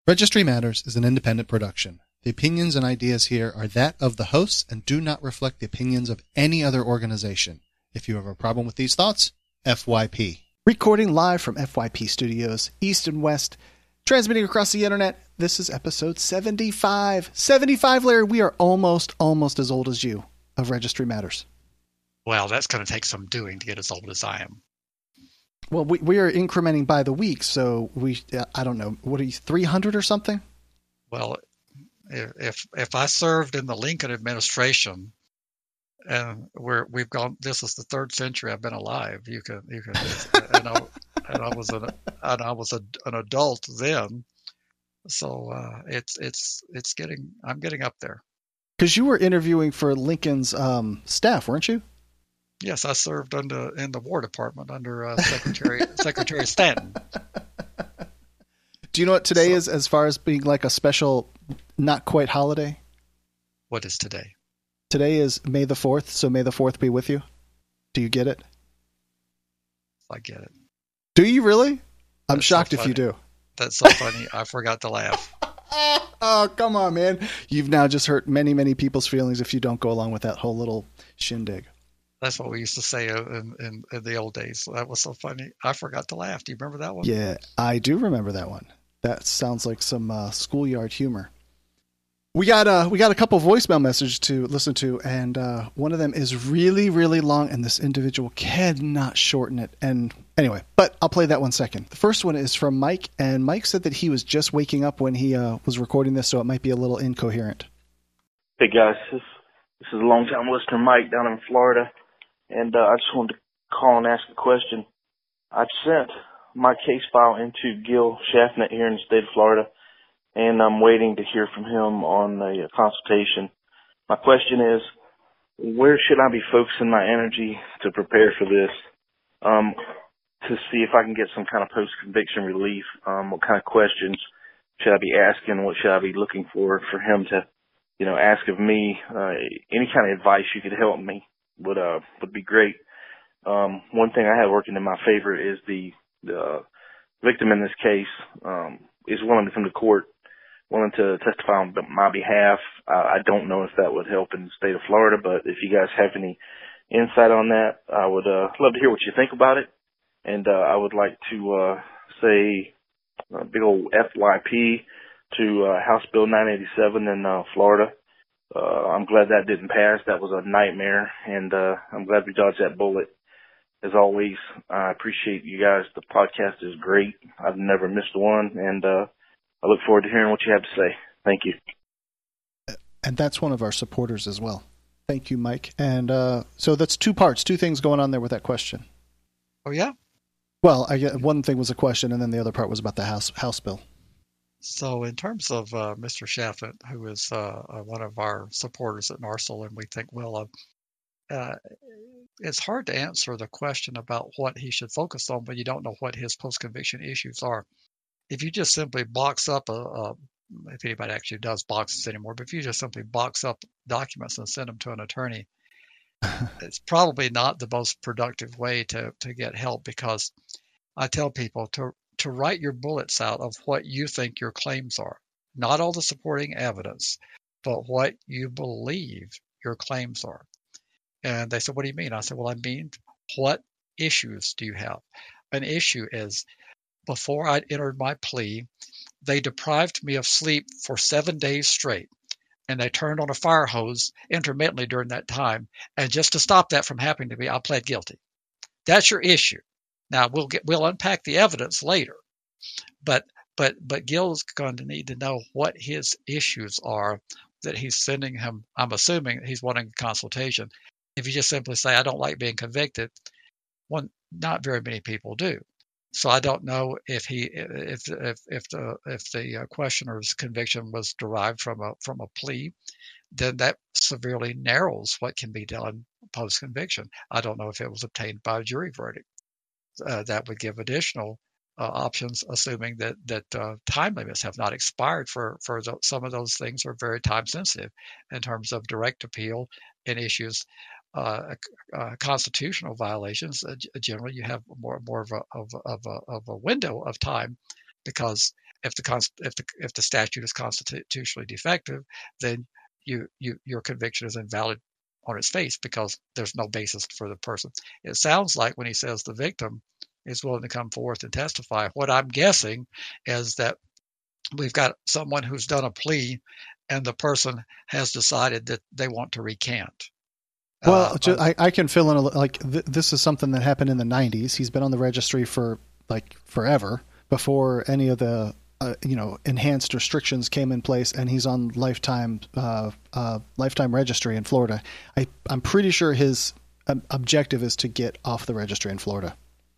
Registry Matters is an independent production. The opinions and ideas here are that of the hosts and do not reflect the opinions of any other organization. If you have a problem with these thoughts, FYP. Recording live from FYP Studios, East and West, transmitting across the internet. This is episode 75. 75, Larry. We are almost as old as you of Registry Matters. Well, that's going to take some doing to get as old as I am. Well, we are incrementing by the week, so I don't know, what are you, 300 or something? Well, if I served in the Lincoln administration, and we've gone, this is the third century I've been alive. You can, and I was an adult then, so I'm getting up there. Because you were interviewing for Lincoln's staff, weren't you? Yes, I served in the War Department under Secretary Stanton. Do you know what today is, as far as being like a special, not quite holiday? What is today? Today is May the 4th, so May the 4th be with you. Do you get it? I get it. Do you really? I'm shocked if you do. That's so funny. I forgot to laugh. Oh, come on, man. You've now just hurt many people's feelings if you don't go along with that whole little shindig. That's what we used to say in the old days. That was so funny. I forgot to laugh. Do you remember that one? Yeah, I do remember that one. That sounds like some schoolyard humor. We got a couple voicemail messages to listen to, and one of them is really long, and this individual cannot shorten it. And anyway, but I'll play that one second. The first one is from Mike, and Mike said that he was just waking up when he was recording this, so it might be a little incoherent. Hey guys, this is a long-time listener, Mike, down in Florida. And I just wanted to call and ask a question. I've sent my case file into Gil Shafnet here in the state of Florida, and I'm waiting to hear from him on a consultation. My question is, where should I be focusing my energy to prepare for this, to see if I can get some kind of post-conviction relief? What kind of questions should I be asking? What should I be looking for him to, ask of me? Any kind of advice you could help me would be great. One thing I have working in my favor is the victim in this case is willing to come to court, willing to testify on my behalf. I don't know if that would help in the state of Florida, but if you guys have any insight on that, I would love to hear what you think about it. And I would like to say a big old FYP to House Bill 987 in Florida. I'm glad that didn't pass. That was a nightmare, and I'm glad we dodged that bullet. As always, I appreciate you guys. The podcast is great. I've never missed one, and I look forward to hearing what you have to say. Thank you. And that's one of our supporters as well. Thank you, Mike. And so that's two things going on there with that question. Oh, yeah? Well, one thing was a question, and then the other part was about the House bill. So in terms of Mr. Shafnet, who is one of our supporters at NARSL, and we think well of, it's hard to answer the question about what he should focus on when you don't know what his post-conviction issues are. If you just simply box up if anybody actually does boxes anymore, but if you just simply box up documents and send them to an attorney, it's probably not the most productive way to get help, because I tell people to write your bullets out of what you think your claims are, not all the supporting evidence, but what you believe your claims are. And they said, what do you mean? I said, well, I mean, what issues do you have? An issue is, before I entered my plea, they deprived me of sleep for 7 days straight, and they turned on a fire hose intermittently during that time. And just to stop that from happening to me, I pled guilty. That's your issue. Now we'll unpack the evidence later, but Gil's going to need to know what his issues are that he's sending him. I'm assuming he's wanting a consultation. If you just simply say, I don't like being convicted, not very many people do. So I don't know if the questioner's conviction was derived from a plea, then that severely narrows what can be done post conviction. I don't know if it was obtained by a jury verdict. That would give additional options, assuming that time limits have not expired for some of those things are very time sensitive in terms of direct appeal and issues. Constitutional violations, generally you have more of a window of time, because if the statute is constitutionally defective, then your conviction is invalid on its face because there's no basis for the person. It sounds like when he says the victim is willing to come forth and testify, what I'm guessing is that we've got someone who's done a plea and the person has decided that they want to recant. Well, I can fill in this is something that happened in the 90s. He's been on the registry for like forever before any of the enhanced restrictions came in place, and he's on lifetime registry in Florida. I'm pretty sure his objective is to get off the registry in Florida.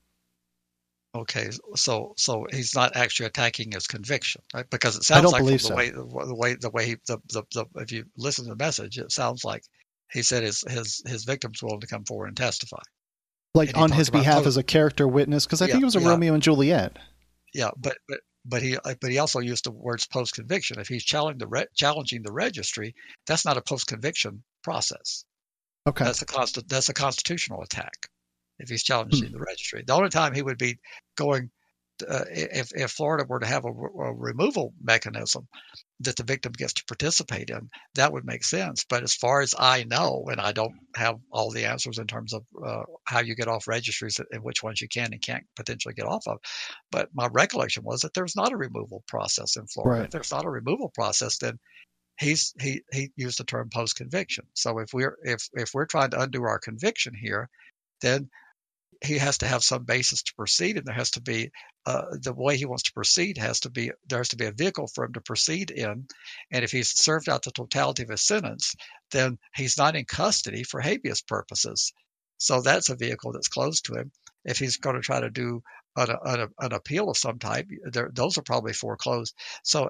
Okay, so he's not actually attacking his conviction, right? Because it sounds like the way if you listen to the message, it sounds like he said his victim's willing to come forward and testify, like on his behalf as a character witness, because I think it was a Romeo and Juliet. Yeah, but he also used the words post conviction. If he's challenging the registry, that's not a post conviction process. Okay, that's a constitutional attack. If he's challenging the registry, the only time he would be going, if Florida were to have a removal mechanism that the victim gets to participate in, that would make sense. But as far as I know, and I don't have all the answers in terms of how you get off registries and which ones you can and can't potentially get off of, but my recollection was that there's not a removal process in Florida. Right. If there's not a removal process, then he used the term post conviction. So if we're trying to undo our conviction here, then he has to have some basis to proceed, and there has to be the way he wants to proceed there has to be a vehicle for him to proceed in. And if he's served out the totality of his sentence, then he's not in custody for habeas purposes. So that's a vehicle that's closed to him. If he's going to try to do an appeal of some type, those are probably foreclosed. So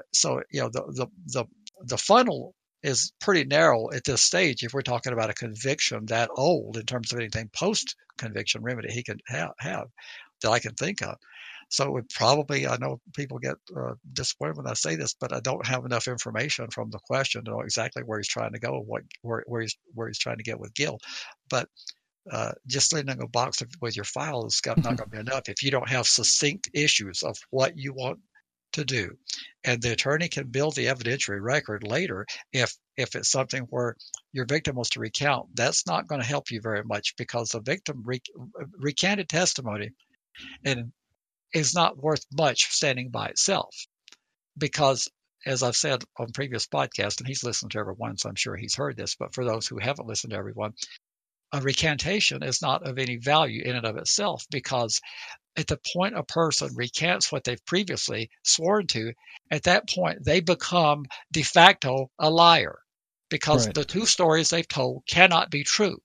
the funnel is pretty narrow at this stage if we're talking about a conviction that old in terms of anything post-conviction remedy he can have that I can think of. So it would probably, I know people get disappointed when I say this, but I don't have enough information from the question to know exactly where he's trying to go and where he's trying to get with Gil. But just sending a box with your file is not going to be enough if you don't have succinct issues of what you want to do. And the attorney can build the evidentiary record later if it's something where your victim wants to recount. That's not going to help you very much because the victim recanted testimony and is not worth much standing by itself. Because, as I've said on previous podcasts, and he's listened to everyone, so I'm sure he's heard this, but for those who haven't listened to everyone, a recantation is not of any value in and of itself, because at the point a person recants what they've previously sworn to, at that point they become de facto a liar, because the two stories they've told cannot be true.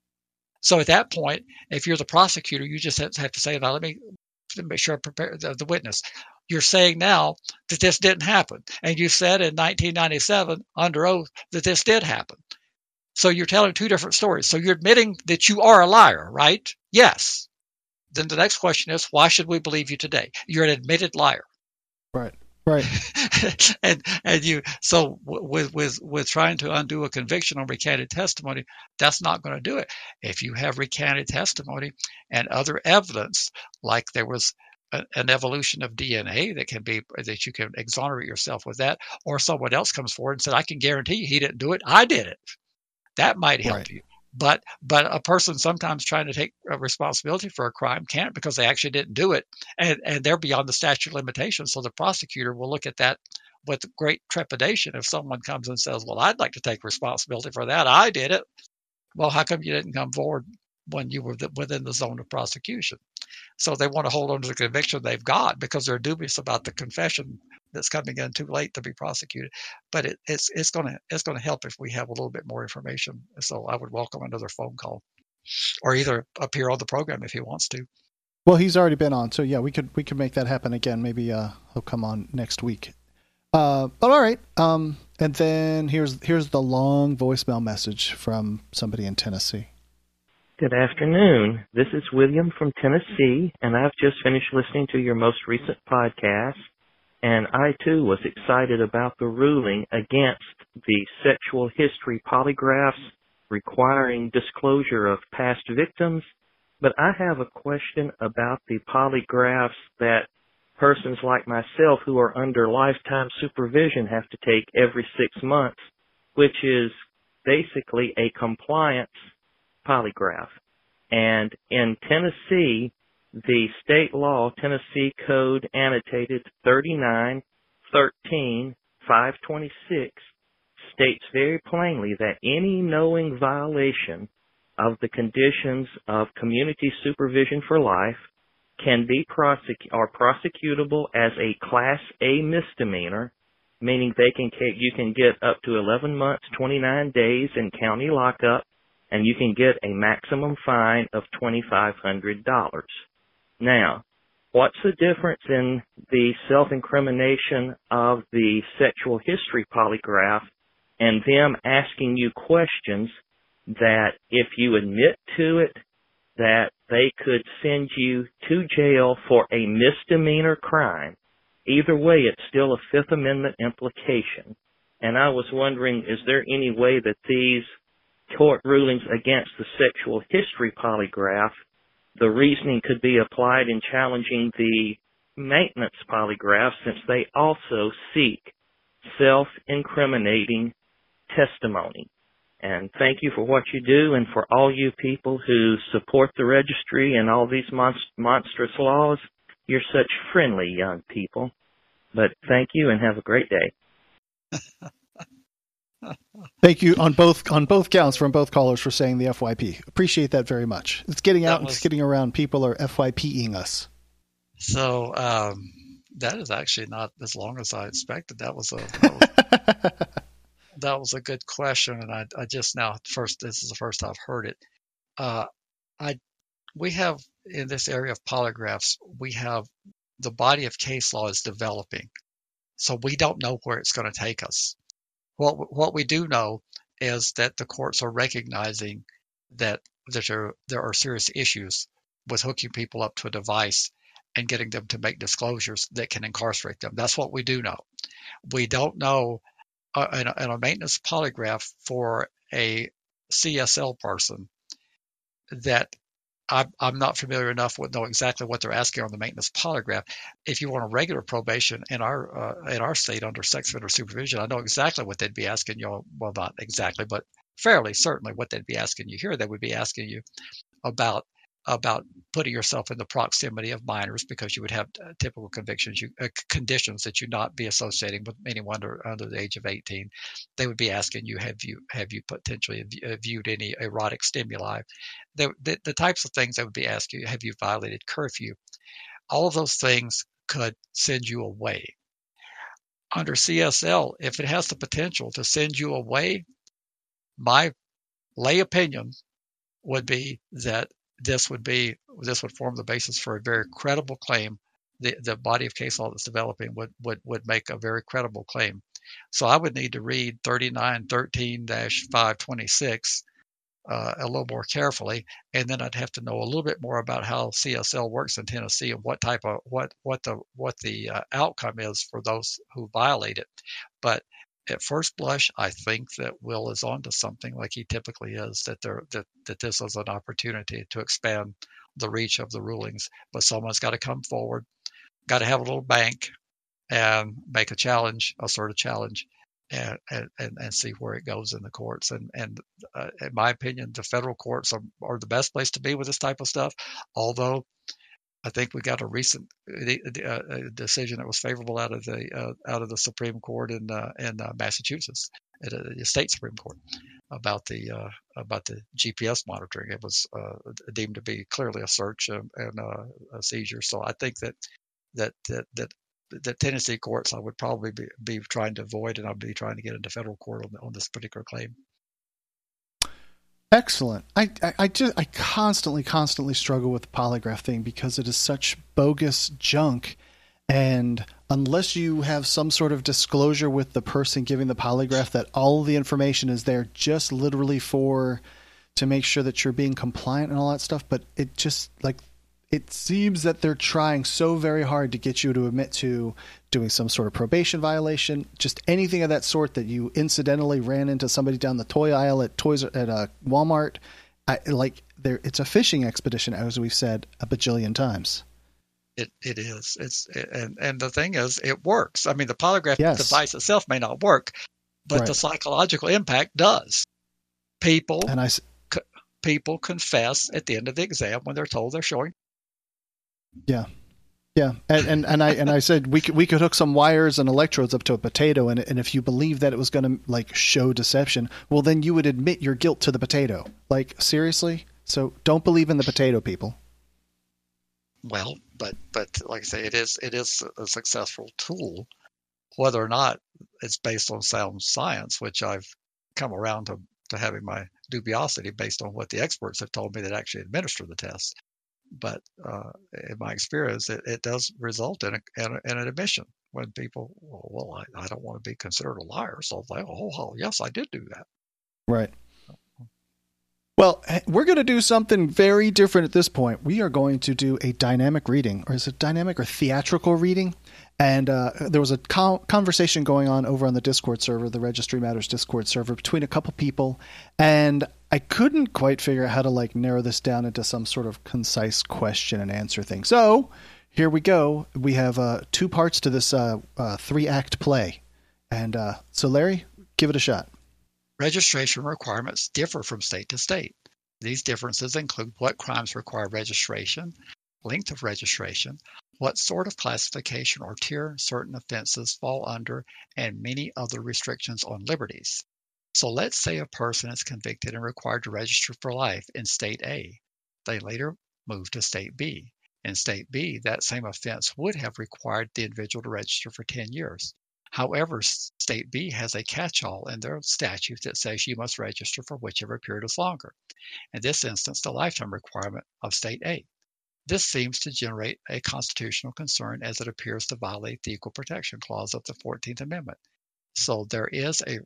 So at that point, if you're the prosecutor, you just have to say, now let me make sure I prepare the witness. You're saying now that this didn't happen, and you said in 1997 under oath that this did happen. So you're telling two different stories. So you're admitting that you are a liar, right? Yes. Then the next question is, why should we believe you today? You're an admitted liar. Right. and you, so with trying to undo a conviction on recanted testimony, that's not going to do it. If you have recanted testimony and other evidence, like there was an evolution of DNA that you can exonerate yourself with that, or someone else comes forward and said, I can guarantee you he didn't do it, I did it. That might help you. But a person sometimes trying to take responsibility for a crime can't, because they actually didn't do it, and they're beyond the statute of limitations. So the prosecutor will look at that with great trepidation if someone comes and says, well, I'd like to take responsibility for that. I did it. Well, how come you didn't come forward when you were within the zone of prosecution? So they want to hold on to the conviction they've got because they're dubious about the confession that's coming in too late to be prosecuted. But it's going to help if we have a little bit more information. So I would welcome another phone call, or either appear on the program if he wants to. Well, he's already been on, so yeah, we could make that happen again. Maybe he'll come on next week. But all right. And then here's the long voicemail message from somebody in Tennessee. Good afternoon. This is William from Tennessee, and I've just finished listening to your most recent podcast, and I too was excited about the ruling against the sexual history polygraphs requiring disclosure of past victims. But I have a question about the polygraphs that persons like myself who are under lifetime supervision have to take every 6 months, which is basically a compliance polygraph. And in Tennessee, the state law, Tennessee Code Annotated 39-13-526, states very plainly that any knowing violation of the conditions of community supervision for life can be prosecutable as a Class A misdemeanor, meaning you can get up to 11 months, 29 days in county lockup, and you can get a maximum fine of $2,500. Now, what's the difference in the self-incrimination of the sexual history polygraph and them asking you questions that if you admit to it, that they could send you to jail for a misdemeanor crime? Either way, it's still a Fifth Amendment implication. And I was wondering, is there any way that these court rulings against the sexual history polygraph, the reasoning could be applied in challenging the maintenance polygraph, since they also seek self-incriminating testimony? And thank you for what you do, and for all you people who support the registry and all these monstrous laws. You're such friendly young people. But thank you, and have a great day. Thank you on both counts from both callers for saying the FYP. Appreciate that very much. It's getting out and it's getting around. People are FYPing us. So that is actually not as long as I expected. That was a good question, and I just now this is the first I've heard it. We have in this area of polygraphs, we have the body of case law is developing, so we don't know where it's going to take us. What we do know is that the courts are recognizing that there are serious issues with hooking people up to a device and getting them to make disclosures that can incarcerate them. That's what we do know. We don't know in a maintenance polygraph for a CSL person that I'm not familiar enough with know exactly what they're asking on the maintenance polygraph. If you want a regular probation in our state under sex offender supervision, I know exactly what they'd be asking you. Well, not exactly, but fairly certainly what they'd be asking you here. They would be asking you about putting yourself in the proximity of minors, because you would have typical conditions that you not be associating with anyone under the age of 18. They would be asking you, have you potentially viewed any erotic stimuli? The types of things they would be asking you, have you violated curfew? All of those things could send you away. Under CSL, if it has the potential to send you away, my lay opinion would be that this would form the basis for a very credible claim. The body of case law that's developing would make a very credible claim. So I would need to read 39-13-526 a little more carefully, and then I'd have to know a little bit more about how CSL works in Tennessee and what type of what the outcome is for those who violate it. But at first blush, I think that Will is onto something, like he typically is, that this is an opportunity to expand the reach of the rulings. But someone's got to come forward, got to have a little bank, and make a challenge, assert a challenge, and see where it goes in the courts. And in my opinion, the federal courts are the best place to be with this type of stuff. Although I think we got a recent decision that was favorable out of the Supreme Court in Massachusetts, at the state Supreme Court, about the GPS monitoring. It was deemed to be clearly a search and a seizure. So I think that Tennessee courts I would probably be trying to avoid, and I'll be trying to get into federal court on this particular claim. Excellent. I constantly struggle with the polygraph thing because it is such bogus junk. And unless you have some sort of disclosure with the person giving the polygraph that all the information is there just literally to make sure that you're being compliant and all that stuff. But it just it seems that they're trying so very hard to get you to admit to doing some sort of probation violation, just anything of that sort, that you incidentally ran into somebody down the toy aisle at Walmart. It's a fishing expedition, as we've said a bajillion times. It is. And the thing is, it works. I mean, the polygraph Yes. device itself may not work, but Right. the psychological impact does. People And people confess at the end of the exam when they're told they're showing. Yeah. And I said we could hook some wires and electrodes up to a potato, and if you believe that it was going to like show deception, well then you would admit your guilt to the potato. Like, seriously? So don't believe in the potato, people. Well, but like I say, it is a successful tool, whether or not it's based on sound science, which I've come around to having my dubiosity based on what the experts have told me that actually administer the test. But in my experience, it does result in an admission when people, well, I don't want to be considered a liar, so they, oh yes, I did do that. Right. Well, we're going to do something very different at this point. We are going to do a dynamic reading, or is it dynamic or theatrical reading? And there was a conversation going on over on the Discord server, the Registry Matters Discord server, between a couple people, and I couldn't quite figure out how to like narrow this down into some sort of concise question and answer thing. So here we go. We have 2 parts to this 3-act play. And so Larry, give it a shot. Registration requirements differ from state to state. These differences include what crimes require registration, length of registration, what sort of classification or tier certain offenses fall under, and many other restrictions on liberties. So let's say a person is convicted and required to register for life in State A. They later move to State B. In State B, that same offense would have required the individual to register for 10 years. However, State B has a catch-all in their statute that says you must register for whichever period is longer. In this instance, the lifetime requirement of State A. This seems to generate a constitutional concern as it appears to violate the Equal Protection Clause of the 14th Amendment. So there is a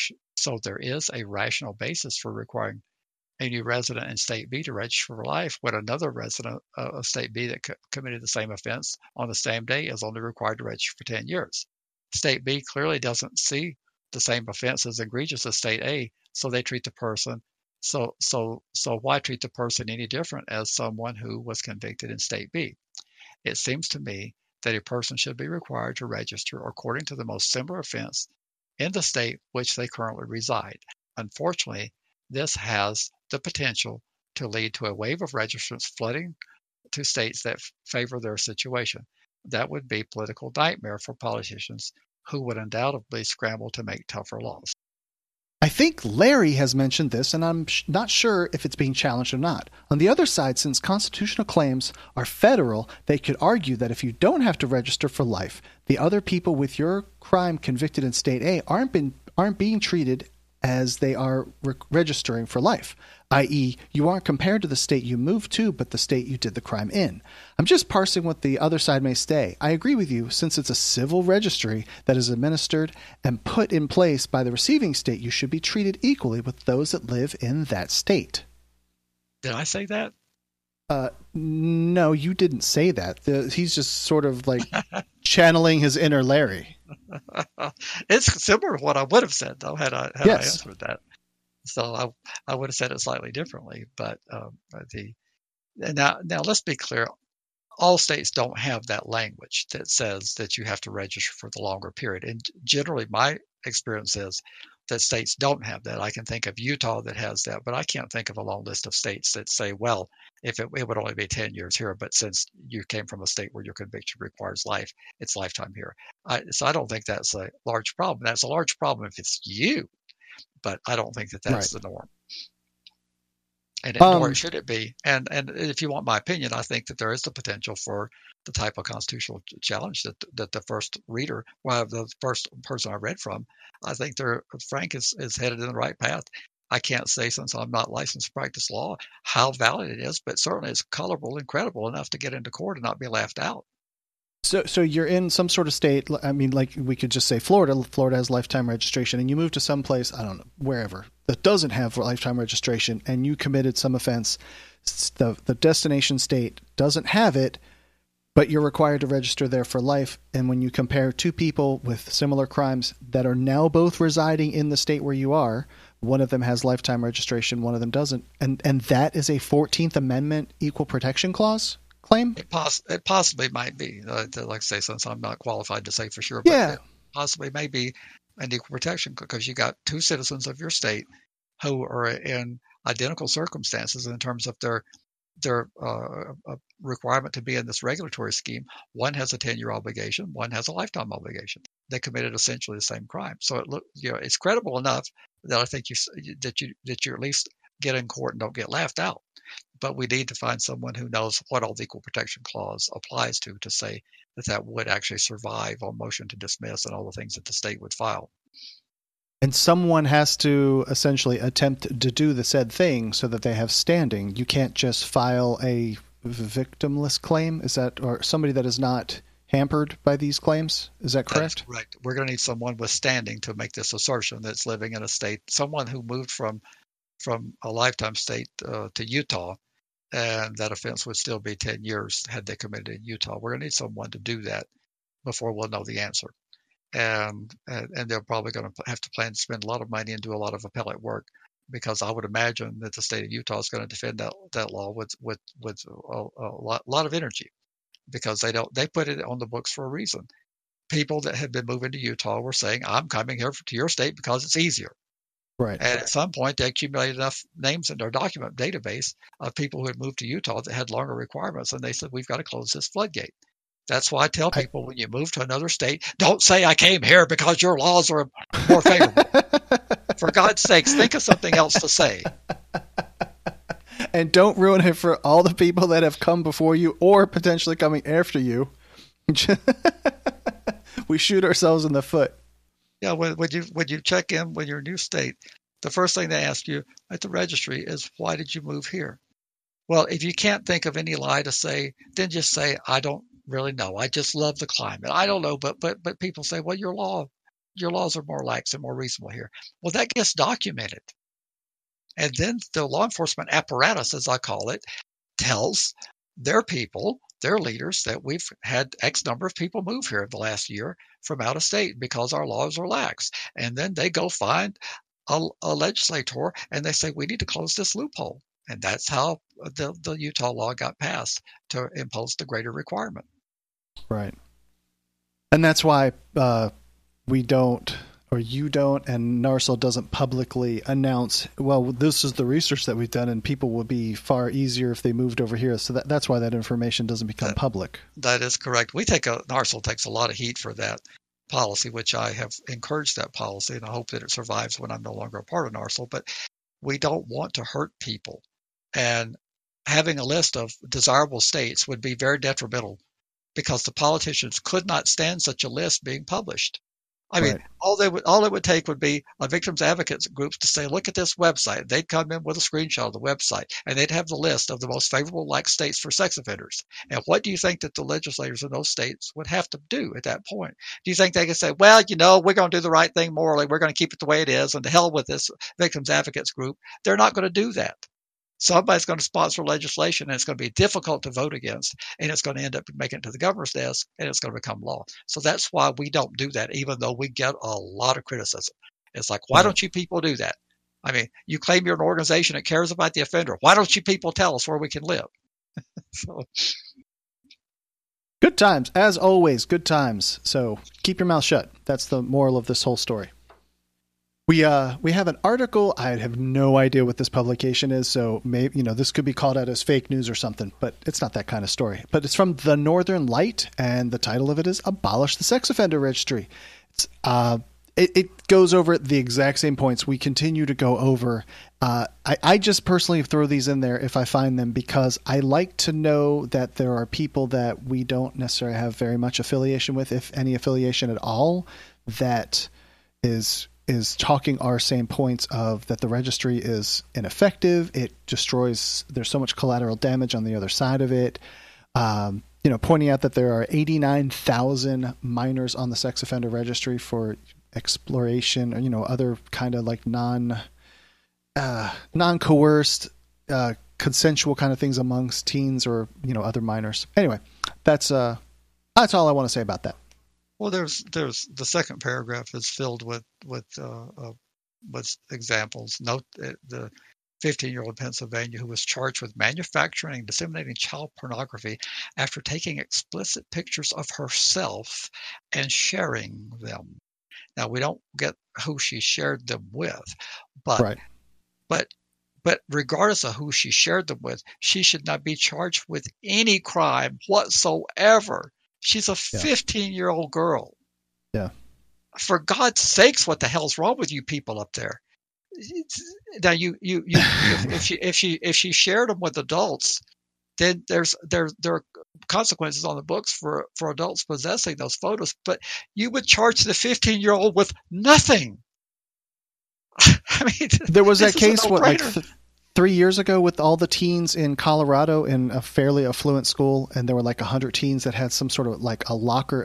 rational basis for requiring a new resident in State B to register for life when another resident of State B that committed the same offense on the same day is only required to register for 10 years. State B clearly doesn't see the same offense as egregious as State A, so they treat the person. So why treat the person any different as someone who was convicted in State B? It seems to me that a person should be required to register according to the most similar offense in the state which they currently reside. Unfortunately, this has the potential to lead to a wave of registrants flooding to states that favor their situation. That would be a political nightmare for politicians who would undoubtedly scramble to make tougher laws. I think Larry has mentioned this, and I'm not sure if it's being challenged or not. On the other side, since constitutional claims are federal, they could argue that if you don't have to register for life, the other people with your crime convicted in State A aren't being treated as they are registering for life, i.e., you aren't compared to the state you moved to, but the state you did the crime in. I'm just parsing what the other side may say. I agree with you, since it's a civil registry that is administered and put in place by the receiving state, you should be treated equally with those that live in that state. Did I say that? No, you didn't say that. He's just sort of like channeling his inner Larry. It's similar to what I would have said, though, had I answered that. So I would have said it slightly differently. But now let's be clear. All states don't have that language that says that you have to register for the longer period. And generally, my experience is that states don't have that. I can think of Utah that has that, but I can't think of a long list of states that say, well, if it would only be 10 years here, but since you came from a state where your conviction requires life, it's lifetime here. So I don't think that's a large problem. That's a large problem if it's you, but I don't think that that's the norm. And nor should it be. And if you want my opinion, I think that there is the potential for the type of constitutional challenge that the first reader, the first person I read from, I think Frank is headed in the right path. I can't say, since I'm not licensed to practice law, how valid it is, but certainly it's colorful and credible enough to get into court and not be laughed out. So you're in some sort of state, I mean, like we could just say Florida. Florida has lifetime registration, and you move to some place, I don't know, wherever, that doesn't have lifetime registration, and you committed some offense. The destination state doesn't have it, but you're required to register there for life. And when you compare two people with similar crimes that are now both residing in the state where you are, one of them has lifetime registration, one of them doesn't. And that is a 14th Amendment equal protection clause? claim? It possibly might be. Like I say, since I'm not qualified to say for sure, but Yeah. it possibly may be an equal protection because you got two citizens of your state who are in identical circumstances in terms of their requirement to be in this regulatory scheme. One has a 10-year obligation, one has a lifetime obligation. They committed essentially the same crime. So it's credible enough that I think that you at least get in court and don't get laughed out. But we need to find someone who knows what all the Equal Protection Clause applies to say that would actually survive on motion to dismiss and all the things that the state would file. And someone has to essentially attempt to do the said thing so that they have standing. You can't just file a victimless claim. Is that, or somebody that is not hampered by these claims? Is that correct? That's correct. We're going to need someone with standing to make this assertion that's living in a state, someone who moved from a lifetime state to Utah, and that offense would still be 10 years had they committed in Utah. We're going to need someone to do that before we'll know the answer. And they're probably going to have to plan to spend a lot of money and do a lot of appellate work, because I would imagine that the state of Utah is going to defend that law with a lot of energy, because they put it on the books for a reason. People that had been moving to Utah were saying, I'm coming here to your state because it's easier. Right. And at some point, they accumulated enough names in their document database of people who had moved to Utah that had longer requirements, and they said, we've got to close this floodgate. That's why I tell people, when you move to another state, don't say I came here because your laws are more favorable. For God's sakes, think of something else to say. And don't ruin it for all the people that have come before you or potentially coming after you. We shoot ourselves in the foot. Yeah, when you check in with your new state, the first thing they ask you at the registry is, why did you move here? Well, if you can't think of any lie to say, then just say, I don't really know. I just love the climate. I don't know, but people say, well, your laws are more lax and more reasonable here. Well, that gets documented. And then the law enforcement apparatus, as I call it, tells their people, their leaders, that we've had X number of people move here in the last year from out of state because our laws are lax. And then they go find a legislator and they say, we need to close this loophole. And that's how the Utah law got passed, to impose the greater requirement. Right. And that's why we don't, or you don't, and NARSL doesn't publicly announce, well, this is the research that we've done, and people would be far easier if they moved over here. So that's why that information doesn't become public. That is correct. NARSL takes a lot of heat for that policy, which I have encouraged that policy, and I hope that it survives when I'm no longer a part of NARSL. But we don't want to hurt people. And having a list of desirable states would be very detrimental, because the politicians could not stand such a list being published. I mean, all it would take would be a victims advocates group to say, look at this website. They'd come in with a screenshot of the website, and they'd have the list of the most favorable like states for sex offenders. And what do you think that the legislators in those states would have to do at that point? Do you think they could say, well, we're going to do the right thing morally. We're going to keep it the way it is, and to hell with this victims advocates group? They're not going to do that. Somebody's going to sponsor legislation, and it's going to be difficult to vote against, and it's going to end up making it to the governor's desk, and it's going to become law. So that's why we don't do that, even though we get a lot of criticism. It's like, why don't you people do that? I mean, you claim you're an organization that cares about the offender. Why don't you people tell us where we can live? So. Good times. As always, good times. So keep your mouth shut. That's the moral of this whole story. We have an article. I have no idea what this publication is, so maybe this could be called out as fake news or something, but it's not that kind of story. But it's from the Northern Light, and the title of it is "Abolish the Sex Offender Registry." It goes over the exact same points we continue to go over. I just personally throw these in there if I find them, because I like to know that there are people that we don't necessarily have very much affiliation with, if any affiliation at all, that is talking our same points of that the registry is ineffective. It destroys, there's so much collateral damage on the other side of it. Pointing out that there are 89,000 minors on the sex offender registry for exploration, or, other kind of like non-coerced, consensual kind of things amongst teens or, other minors. Anyway, that's all I want to say about that. Well, there's the second paragraph is filled with examples. Note the 15-year-old in Pennsylvania who was charged with manufacturing and disseminating child pornography after taking explicit pictures of herself and sharing them. Now, we don't get who she shared them with, but Right. but regardless of who she shared them with, she should not be charged with any crime whatsoever. She's a 15-year-old girl. Yeah. For God's sakes, what the hell's wrong with you people up there? Now, if she shared them with adults, then there are consequences on the books for adults possessing those photos. But you would charge the 15-year-old with nothing. I mean, there was that case 3 years ago with all the teens in Colorado in a fairly affluent school, and there were like 100 teens that had some sort of like a locker,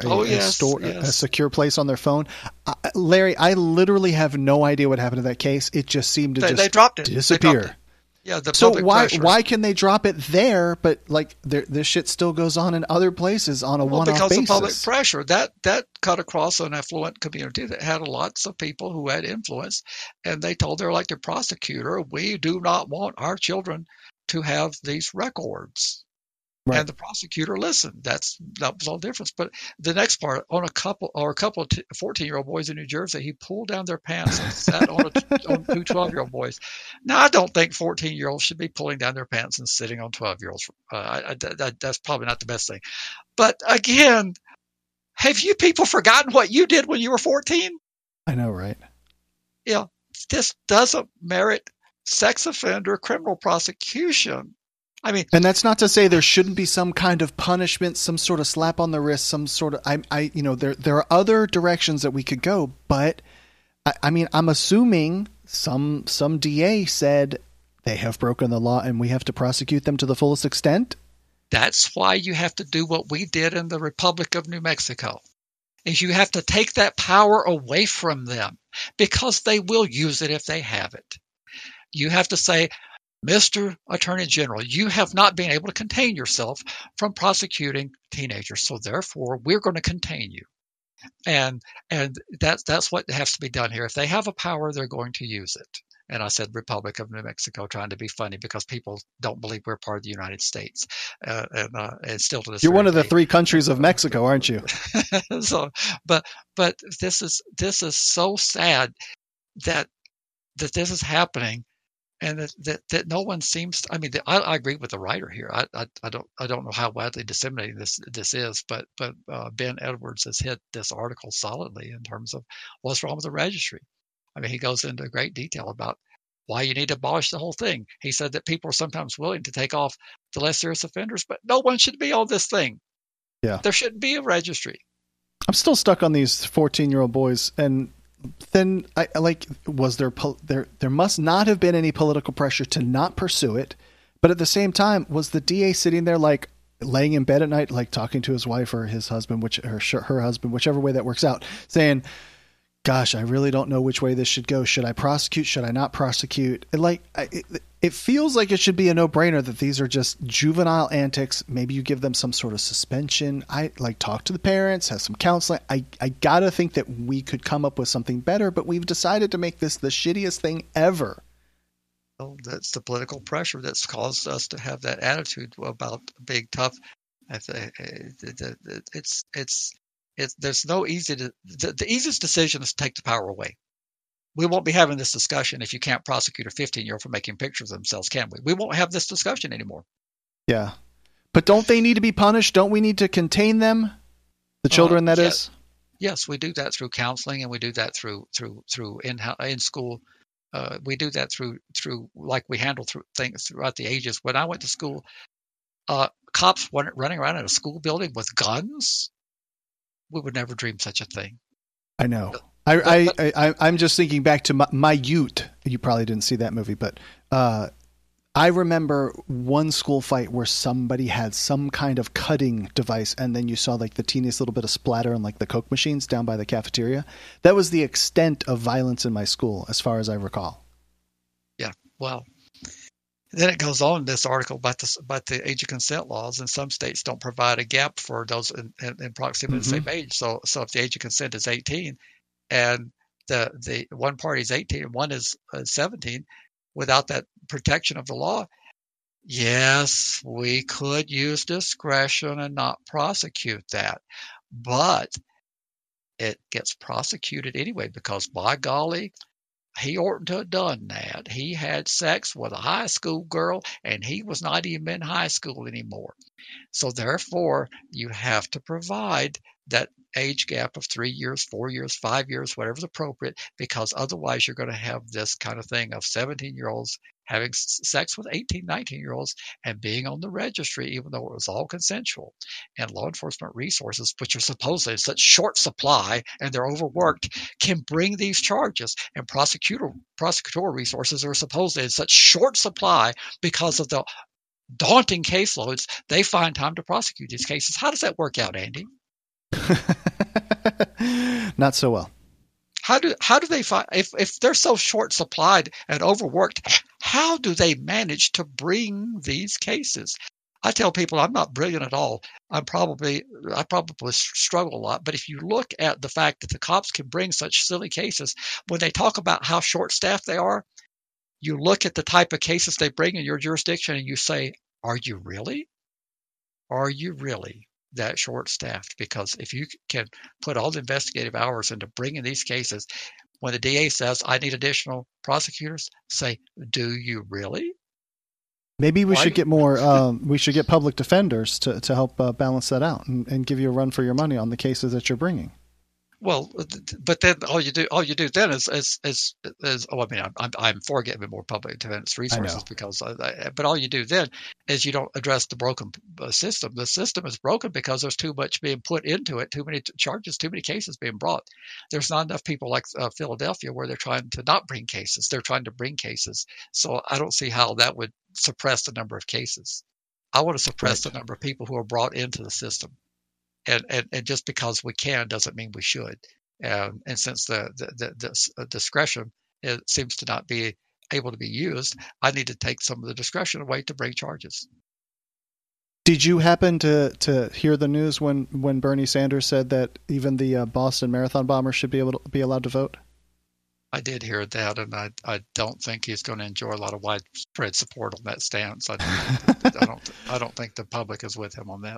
a secure place on their phone. Larry, I literally have no idea what happened to that case. It just seemed to they dropped it. Disappear. Yeah, so why can they drop it there, but like this shit still goes on in other places on a one-off basis? Because of public pressure. That cut across an affluent community that had lots of people who had influence, and they told their elected prosecutor, "We do not want our children to have these records." Right. And the prosecutor listened. That was all the difference. But the next part, on a couple of 14-year-old boys in New Jersey, he pulled down their pants and sat on two 12-year-old boys. Now, I don't think 14-year-olds should be pulling down their pants and sitting on 12-year-olds. That's probably not the best thing. But again, have you people forgotten what you did when you were 14? I know, right? Yeah, this doesn't merit sex offender criminal prosecution. I mean, and that's not to say there shouldn't be some kind of punishment, some sort of slap on the wrist, some sort of there are other directions that we could go, but I mean, I'm assuming some DA said they have broken the law and we have to prosecute them to the fullest extent. That's why you have to do what we did in the Republic of New Mexico. Is you have to take that power away from them because they will use it if they have it. You have to say, Mr. Attorney General, you have not been able to contain yourself from prosecuting teenagers, so therefore we're going to contain you. And that's what has to be done here. If they have a power, they're going to use it. And I said Republic of New Mexico, trying to be funny because people don't believe we're part of the United States. And still to this You're one of the 3 countries of Mexico, aren't you? So, but this is so sad that this is happening. And that no one seems to, I mean, I agree with the writer here. I don't know how widely disseminated this is, but Ben Edwards has hit this article solidly in terms of what's wrong with the registry. I mean, he goes into great detail about why you need to abolish the whole thing. He said that people are sometimes willing to take off the less serious offenders, but no one should be on this thing. Yeah, there shouldn't be a registry. I'm still stuck on these 14-year-old boys, and then was there must not have been any political pressure to not pursue it, but at the same time, was the DA sitting there like laying in bed at night, like talking to his wife or his husband, her husband, whichever way that works out, saying, "Gosh, I really don't know which way this should go. Should I prosecute? Should I not prosecute?" It feels like it should be a no-brainer that these are just juvenile antics. Maybe you give them some sort of suspension. Talk to the parents, have some counseling. I gotta think that we could come up with something better, but we've decided to make this the shittiest thing ever. Well, that's the political pressure that's caused us to have that attitude about being tough. There's no easy to. The easiest decision is to take the power away. We won't be having this discussion if you can't prosecute a 15-year-old for making pictures of themselves, can we? We won't have this discussion anymore. Yeah. But don't they need to be punished? Don't we need to contain them? The children, that is? Yes, we do that through counseling, and we do that through in school. We do that through like we handle things throughout the ages. When I went to school, cops running around in a school building with guns, we would never dream such a thing. I know. I'm just thinking back to my Ute. You probably didn't see that movie, but I remember one school fight where somebody had some kind of cutting device, and then you saw like the teeniest little bit of splatter on like the Coke machines down by the cafeteria. That was the extent of violence in my school, as far as I recall. Yeah, well, then it goes on in this article about the age of consent laws, and some states don't provide a gap for those in proximity to the same age. So if the age of consent is 18, and the one party is 18 and one is 17, without that protection of the law, yes, we could use discretion and not prosecute that. But it gets prosecuted anyway because, by golly, he oughtn't to have done that. He had sex with a high school girl, and he was not even in high school anymore. So therefore, you have to provide that age gap of 3 years, 4 years, 5 years, whatever's appropriate, because otherwise you're going to have this kind of thing of 17-year-olds having sex with 18, 19-year-olds and being on the registry, even though it was all consensual. And law enforcement resources, which are supposedly in such short supply and they're overworked, can bring these charges. And prosecutorial resources are supposedly in such short supply because of the daunting caseloads, they find time to prosecute these cases. How does that work out, Andy? Not so well. How do they find, if they're so short supplied and overworked, how do they manage to bring these cases? I tell people I'm not brilliant at all. I probably struggle a lot. But if you look at the fact that the cops can bring such silly cases, when they talk about how short staffed they are, you look at the type of cases they bring in your jurisdiction and you say, are you really? Are you really that short-staffed? Because if you can put all the investigative hours into bringing these cases, when the DA says, I need additional prosecutors, say, do you really? Maybe we should get more, we should get public defenders to help balance that out and give you a run for your money on the cases that you're bringing. Well, but then all you do then is I mean, I'm for getting more public defense resources because, but all you do then is you don't address the broken system. The system is broken because there's too much being put into it, too many charges, too many cases being brought. There's not enough people like Philadelphia where they're trying to not bring cases. They're trying to bring cases. So I don't see how that would suppress the number of cases. I want to suppress the number of people who are brought into the system. And just because we can doesn't mean we should. And since the discretion it seems to not be able to be used, I need to take some of the discretion away to bring charges. Did you happen to hear the news when Bernie Sanders said that even the Boston Marathon bomber should be able to be allowed to vote? I did hear that, and I don't think he's going to enjoy a lot of widespread support on that stance. I don't think the public is with him on that.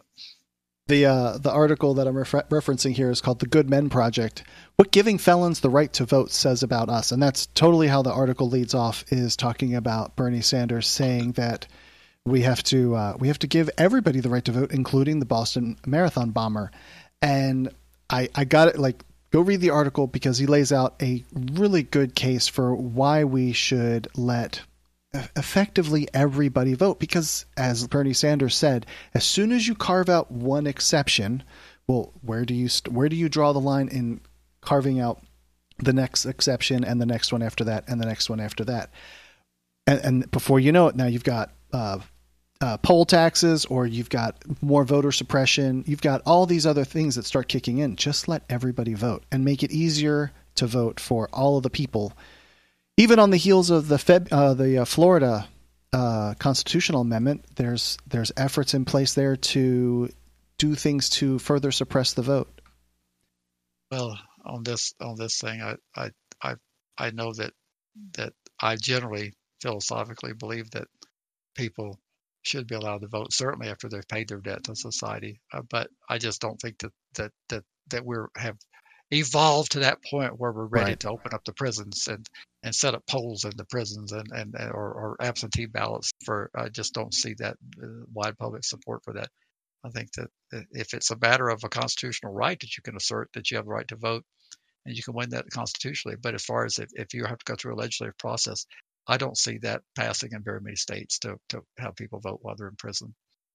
The article that I'm referencing here is called The Good Men Project. What giving felons the right to vote says about us. And that's totally how the article leads off, is talking about Bernie Sanders saying that we have to give everybody the right to vote, including the Boston Marathon bomber. And I got it, like, go read the article because he lays out a really good case for why we should let effectively everybody vote, because as Bernie Sanders said, as soon as you carve out one exception, well, where do you draw the line in carving out the next exception and the next one after that and the next one after that? And before you know it, now you've got poll taxes, or you've got more voter suppression. You've got all these other things that start kicking in. Just let everybody vote and make it easier to vote for all of the people. Even on the heels of the Florida constitutional amendment, there's efforts in place there to do things to further suppress the vote. Well, on this thing, I know that I generally philosophically believe that people should be allowed to vote, certainly after they've paid their debt to society. But I just don't think that we have evolved to that point where we're ready to open up the prisons and set up polls in the prisons or absentee ballots for. I just don't see that wide public support for that. I think that if it's a matter of a constitutional right that you can assert that you have the right to vote, and you can win that constitutionally. But as far as if you have to go through a legislative process, I don't see that passing in very many states to have people vote while they're in prison.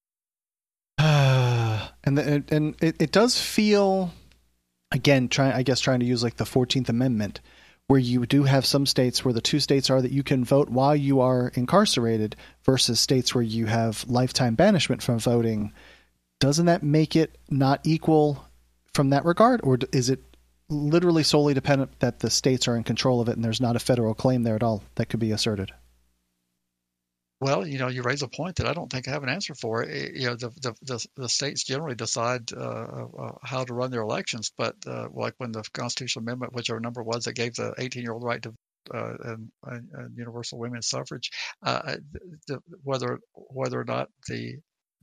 And it does feel, again, trying to use like the 14th Amendment, where you do have some states where the two states are that you can vote while you are incarcerated versus states where you have lifetime banishment from voting. Doesn't that make it not equal from that regard? Or is it literally solely dependent that the states are in control of it and there's not a federal claim there at all that could be asserted? Well, you raise a point that I don't think I have an answer for. The states generally decide how to run their elections, but like when the constitutional amendment, whichever number it was, that gave the 18-year-old right to and universal women's suffrage, whether or not the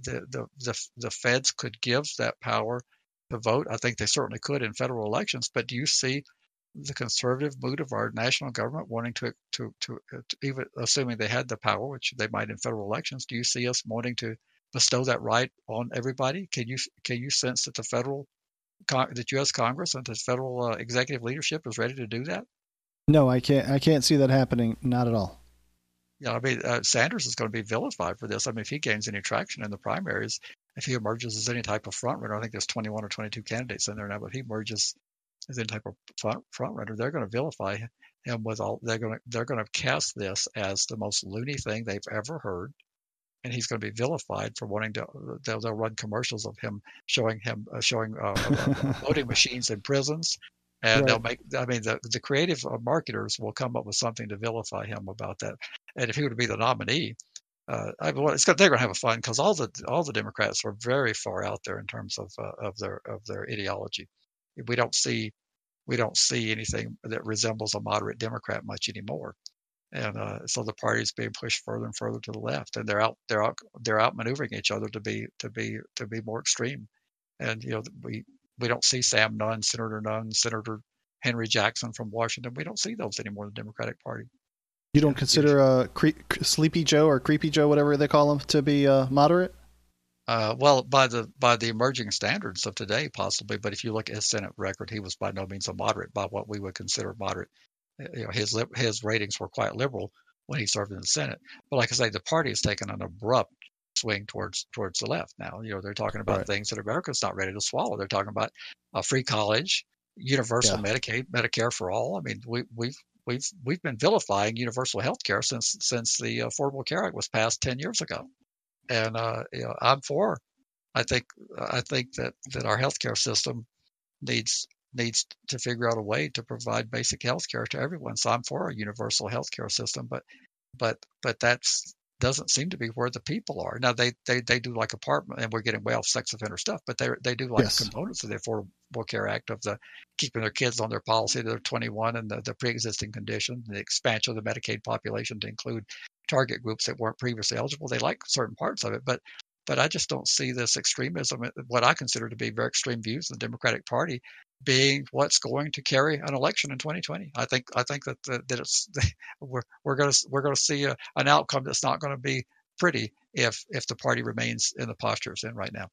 feds could give that power to vote. I think they certainly could in federal elections. But do you see the conservative mood of our national government wanting to even assuming they had the power, which they might in federal elections, do you see us wanting to bestow that right on everybody? Can you sense that the U.S. Congress and the federal executive leadership is ready to do that? No, I can't see that happening. Not at all. Yeah, I mean, Sanders is going to be vilified for this. I mean, if he gains any traction in the primaries, if he emerges as any type of front runner, I think there's 21 or 22 candidates in there now, but if he emerges as any type of front runner, they're going to vilify him with all. They're going to cast this as the most loony thing they've ever heard, and he's going to be vilified for wanting to. They'll run commercials of him showing voting machines in prisons. And they'll make, I mean, the creative marketers will come up with something to vilify him about that. And if he were to be the nominee, they're going to have a fun because all the Democrats are very far out there in terms of their ideology. We don't see anything that resembles a moderate Democrat much anymore. And so the party's being pushed further and further to the left, and they're outmaneuvering each other to be more extreme. And we don't see Sam Nunn, Senator Henry Jackson from Washington. We don't see those anymore in the Democratic Party. You don't consider Sleepy Joe or Creepy Joe, whatever they call him, to be moderate? Well, by the emerging standards of today, possibly. But if you look at his Senate record, he was by no means a moderate by what we would consider moderate. His ratings were quite liberal when he served in the Senate. But like I say, the party has taken an abrupt swing towards the left now. They're talking about things that America's not ready to swallow. They're talking about free college, universal Medicaid, Medicare for all. I mean, we've been vilifying universal health care since the Affordable Care Act was passed 10 years ago. And I'm for. I think that our healthcare system needs to figure out a way to provide basic health care to everyone. So I'm for a universal health care system, but that's doesn't seem to be where the people are. Now they do like apartment, and we're getting way off sex offender stuff, but they do like components of the Affordable Care Act of the keeping their kids on their policy to they're 21 and the pre-existing condition, the expansion of the Medicaid population to include target groups that weren't previously eligible. They like certain parts of it, but I just don't see this extremism, what I consider to be very extreme views in the Democratic Party, being what's going to carry an election in 2020. I think that it's we're going to see an outcome that's not going to be pretty if the party remains in the posture it's in right now.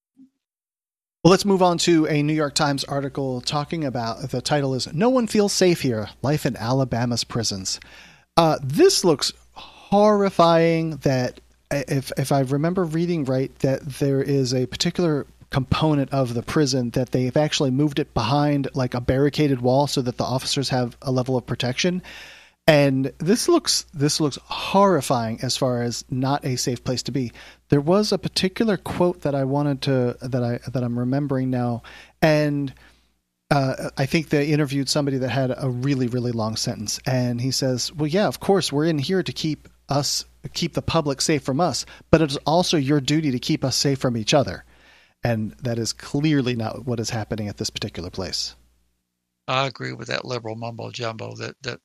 Well, let's move on to a New York Times article talking about, the title is "No One Feels Safe Here: Life in Alabama's Prisons." This looks horrifying. That if I remember reading right, that there is a particular component of the prison that they've actually moved it behind like a barricaded wall so that the officers have a level of protection. And this looks horrifying as far as not a safe place to be. There was a particular quote that I wanted to that I'm remembering now, and I think they interviewed somebody that had a really, really long sentence, and he says, "Well, yeah, of course, we're in here to keep the public safe from us, but it's also your duty to keep us safe from each other." And that is clearly not what is happening at this particular place. I agree with that liberal mumbo jumbo that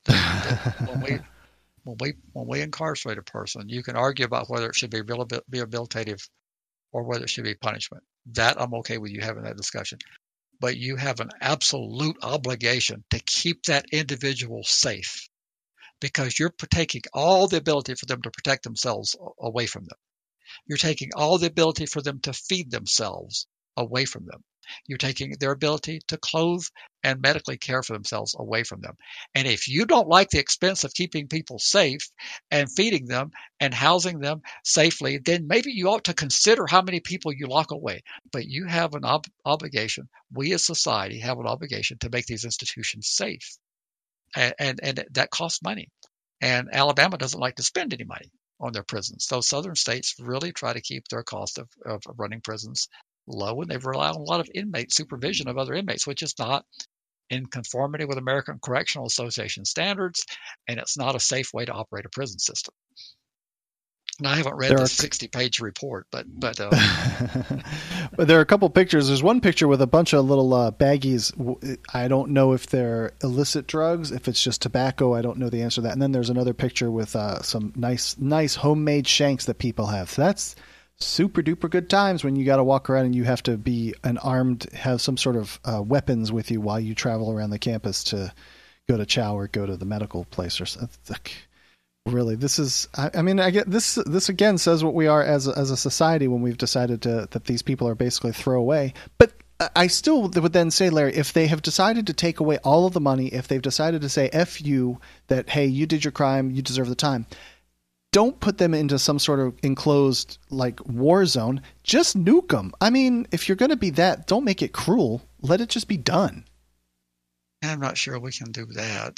when we incarcerate a person, you can argue about whether it should be rehabilitative or whether it should be punishment. That I'm okay with you having that discussion. But you have an absolute obligation to keep that individual safe, because you're taking all the ability for them to protect themselves away from them. You're taking all the ability for them to feed themselves away from them. You're taking their ability to clothe and medically care for themselves away from them. And if you don't like the expense of keeping people safe and feeding them and housing them safely, then maybe you ought to consider how many people you lock away. But you have an obligation, we as society have an obligation to make these institutions safe. And that costs money. And Alabama doesn't like to spend any money on their prisons. Those southern states really try to keep their cost of running prisons low, and they rely on a lot of inmate supervision of other inmates, which is not in conformity with American Correctional Association standards, and it's not a safe way to operate a prison system. And I haven't read the 60-page report, but but there are a couple pictures. There's one picture with a bunch of little baggies. I don't know if they're illicit drugs, if it's just tobacco. I don't know the answer to that. And then there's another picture with some nice homemade shanks that people have. So that's super duper good times when you got to walk around and you have to be have some sort of weapons with you while you travel around the campus to go to chow or go to the medical place or something. Really, this is. I mean, I get this. This again says what we are as a society when we've decided that these people are basically throwaway. But I still would then say, Larry, if they have decided to take away all of the money, if they've decided to say "F you," that hey, you did your crime, you deserve the time. Don't put them into some sort of enclosed like war zone. Just nuke them. I mean, if you're going to be that, don't make it cruel. Let it just be done. I'm not sure we can do that.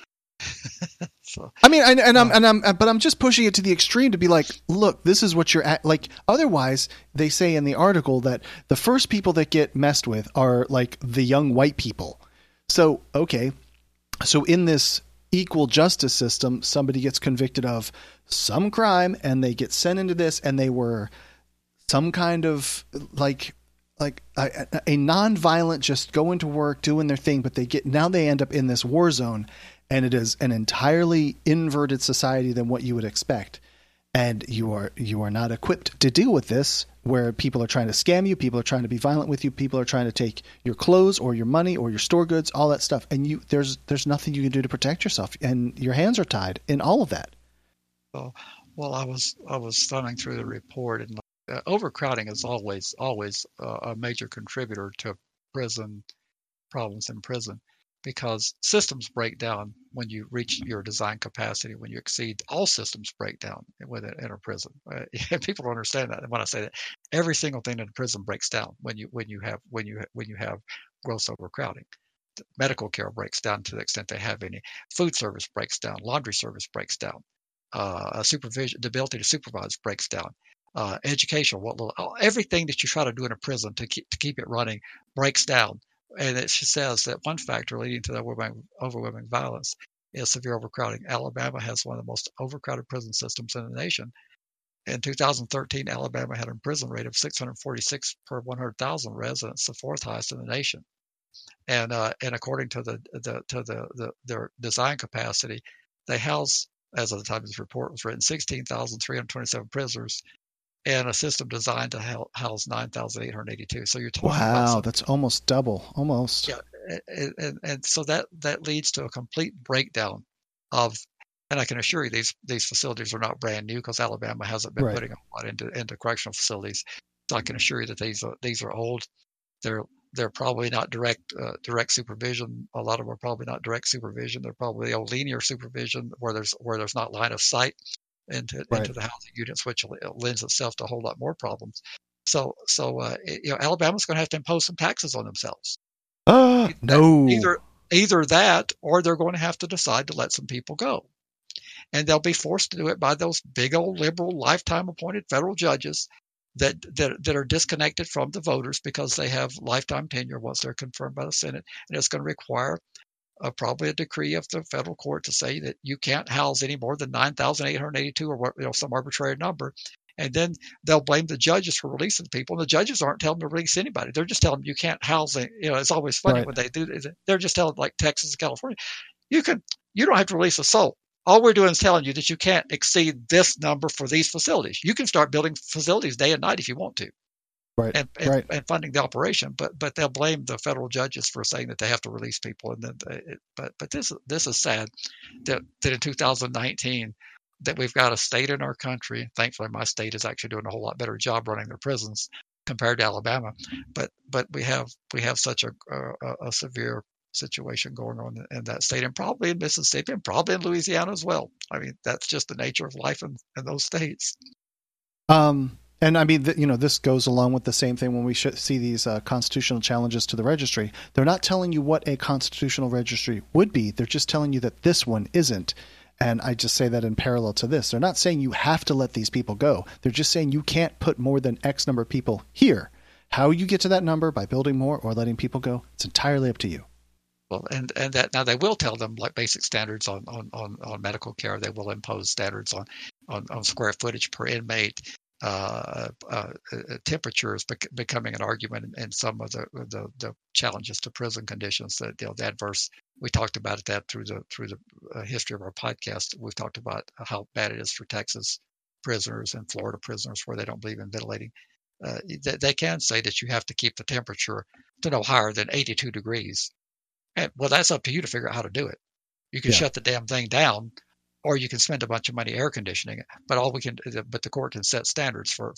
So, I mean, I'm just pushing it to the extreme to be like, look, this is what you're at. Like, otherwise, they say in the article that the first people that get messed with are like the young white people. So, okay, so in this equal justice system, somebody gets convicted of some crime and they get sent into this, and they were some kind of like a non-violent, just going to work, doing their thing, but now they end up in this war zone. And it is an entirely inverted society than what you would expect. And you are not equipped to deal with this, where people are trying to scam you, people are trying to be violent with you, people are trying to take your clothes or your money or your store goods, all that stuff. And there's nothing you can do to protect yourself, and your hands are tied in all of that. So, well, I was thumbing through the report, and overcrowding is always a major contributor to prison problems in prison. Because systems break down when you reach your design capacity. When you exceed, all systems break down in a prison. People don't understand that. And when I say that, every single thing in a prison breaks down when you have gross overcrowding. Medical care breaks down to the extent they have any. Food service breaks down. Laundry service breaks down. Supervision, the ability to supervise breaks down. Education, everything that you try to do in a prison to keep it running breaks down. And it says that one factor leading to the overwhelming violence is severe overcrowding. Alabama has one of the most overcrowded prison systems in the nation. In 2013, Alabama had a prison rate of 646 per 100,000 residents, the fourth highest in the nation. And according to their design capacity, they house, as of the time this report was written, 16,327 prisoners, and a system designed to house 9,882. So you're talking about that's almost double, almost. Yeah, and so that leads to a complete breakdown of. And I can assure you, these facilities are not brand new, because Alabama hasn't been putting a lot into correctional facilities. So I can assure you that these are old. They're probably not direct supervision. A lot of them are probably not direct supervision. They're probably old linear supervision where there's not line of sight into the housing units, which lends itself to a whole lot more problems. So Alabama's going to have to impose some taxes on themselves. No. Either that, or they're going to have to decide to let some people go, and they'll be forced to do it by those big old liberal, lifetime appointed federal judges that are disconnected from the voters because they have lifetime tenure once they're confirmed by the Senate, and it's going to require probably a decree of the federal court to say that you can't house any more than 9,882 or some arbitrary number. And then they'll blame the judges for releasing people. And the judges aren't telling them to release anybody. They're just telling them you can't house. It's always funny when they do. They're just telling, like Texas and California, you don't have to release a soul. All we're doing is telling you that you can't exceed this number for these facilities. You can start building facilities day and night if you want to. And funding the operation, but they'll blame the federal judges for saying that they have to release people. And then, but this is sad that in 2019 that we've got a state in our country. Thankfully, my state is actually doing a whole lot better job running their prisons compared to Alabama. But we have such a severe situation going on in that state, and probably in Mississippi, and probably in Louisiana as well. I mean, that's just the nature of life in those states. And I mean, this goes along with the same thing when we see these constitutional challenges to the registry. They're not telling you what a constitutional registry would be. They're just telling you that this one isn't. And I just say that in parallel to this. They're not saying you have to let these people go. They're just saying you can't put more than X number of people here. How you get to that number, by building more or letting people go, it's entirely up to you. Well, and that now they will tell them like basic standards on medical care. They will impose standards on on square footage per inmate. Temperature is becoming an argument in some of the challenges to prison conditions. That the adverse. We talked about that through the history of our podcast. We've talked about how bad it is for Texas prisoners and Florida prisoners where they don't believe in ventilating. They can say that you have to keep the temperature to no higher than 82 degrees. And, well, that's up to you to figure out how to do it. You can shut the damn thing down, or you can spend a bunch of money air conditioning it. But the court can set standards for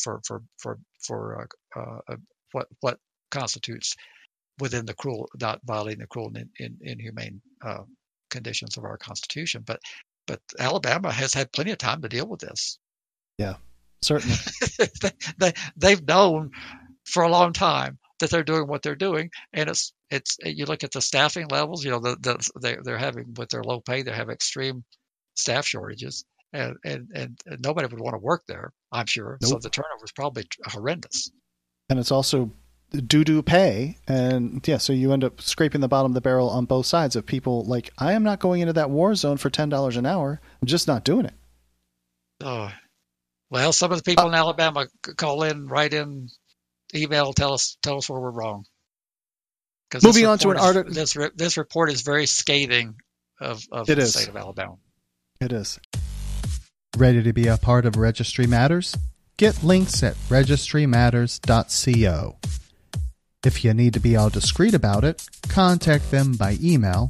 what constitutes within the cruel, not violating the cruel and inhumane conditions of our Constitution. But Alabama has had plenty of time to deal with this. Yeah, certainly. They've known for a long time that they're doing what they're doing, and it's you look at the staffing levels. They're having, with their low pay, they have extreme staff shortages, and nobody would want to work there, I'm sure. Nope. So the turnover is probably horrendous. And it's also due pay, and so you end up scraping the bottom of the barrel on both sides of people. Like, I am not going into that war zone for $10 an hour. I'm just not doing it. Oh, well, some of the people in Alabama call in, write in, email, tell us where we're wrong. Moving on to an article. This report is very scathing of the state of Alabama. It is. Ready to be a part of Registry Matters? Get links at registrymatters.co. If you need to be all discreet about it, contact them by email,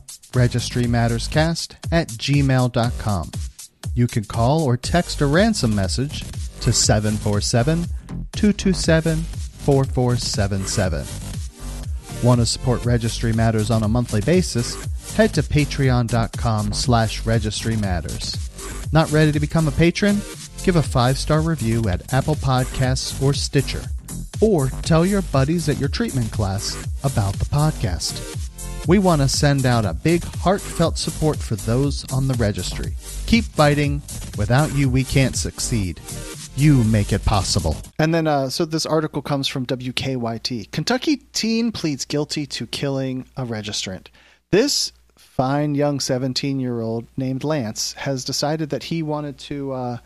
registrymatterscast@gmail.com. You can call or text a ransom message to 747-227-4477. Want to support Registry Matters on a monthly basis? Head to patreon.com/registrymatters. Not ready to become a patron? Give a 5-star review at Apple Podcasts or Stitcher. Or tell your buddies at your treatment class about the podcast. We want to send out a big heartfelt support for those on the registry. Keep fighting. Without you, we can't succeed. You make it possible. And then, so this article comes from WKYT. Kentucky teen pleads guilty to killing a registrant. This fine young 17-year-old named Lance has decided that he wanted to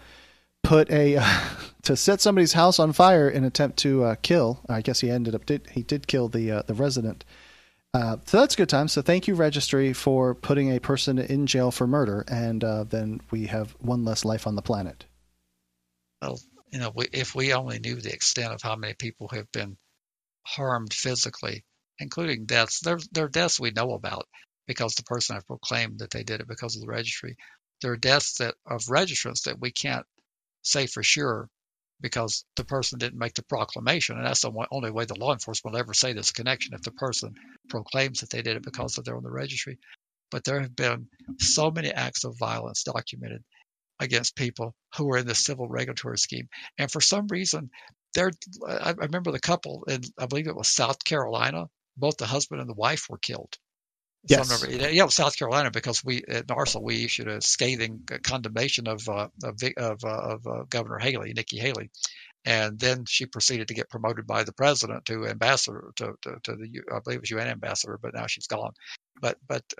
to set somebody's house on fire in an attempt to kill. I guess he did kill the resident. So that's a good time. So thank you, Registry, for putting a person in jail for murder, and then we have one less life on the planet. Well, if we only knew the extent of how many people have been harmed physically, including deaths. There are deaths we know about because the person has proclaimed that they did it because of the registry. There are deaths of registrants that we can't say for sure because the person didn't make the proclamation, and that's the only way the law enforcement will ever say this connection, if the person proclaims that they did it because they're on the registry. But there have been so many acts of violence documented against people who were in the civil regulatory scheme. And for some reason, I remember the couple in, I believe it was South Carolina, both the husband and the wife were killed. Yes. South Carolina, because we at NARSA we issued a scathing condemnation of Governor Haley, Nikki Haley, and then she proceeded to get promoted by the president to ambassador to the, I believe it was UN ambassador, but now she's gone. But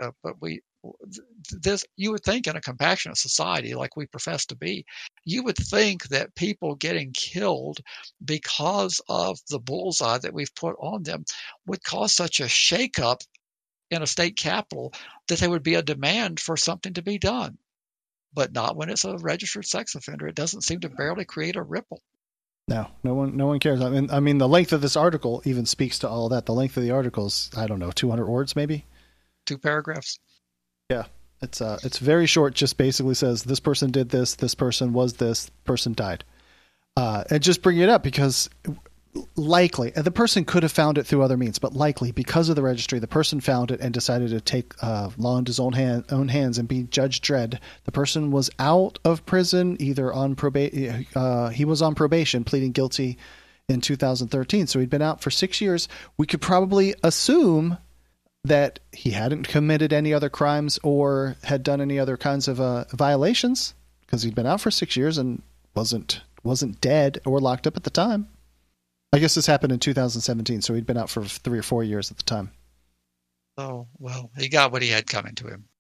you would think in a compassionate society like we profess to be, you would think that people getting killed because of the bullseye that we've put on them would cause such a shakeup in a state capital that there would be a demand for something to be done. But not when it's a registered sex offender. It doesn't seem to barely create a ripple. No one cares. I mean, the length of this article even speaks to all that. The length of the article is, I don't know, 200 words maybe? 2 paragraphs. Yeah. It's very short, just basically says this person did this person was this person died. And just bring it up because likely, and the person could have found it through other means, but likely because of the registry, the person found it and decided to take law into his own hands and be Judge Dredd. The person was out of prison, either on probation. He was on probation, pleading guilty in 2013. So he'd been out for 6 years. We could probably assume that he hadn't committed any other crimes or had done any other kinds of violations because he'd been out for 6 years and wasn't dead or locked up at the time. I guess this happened in 2017, so he'd been out for 3 or 4 years at the time. Oh, well, he got what he had coming to him.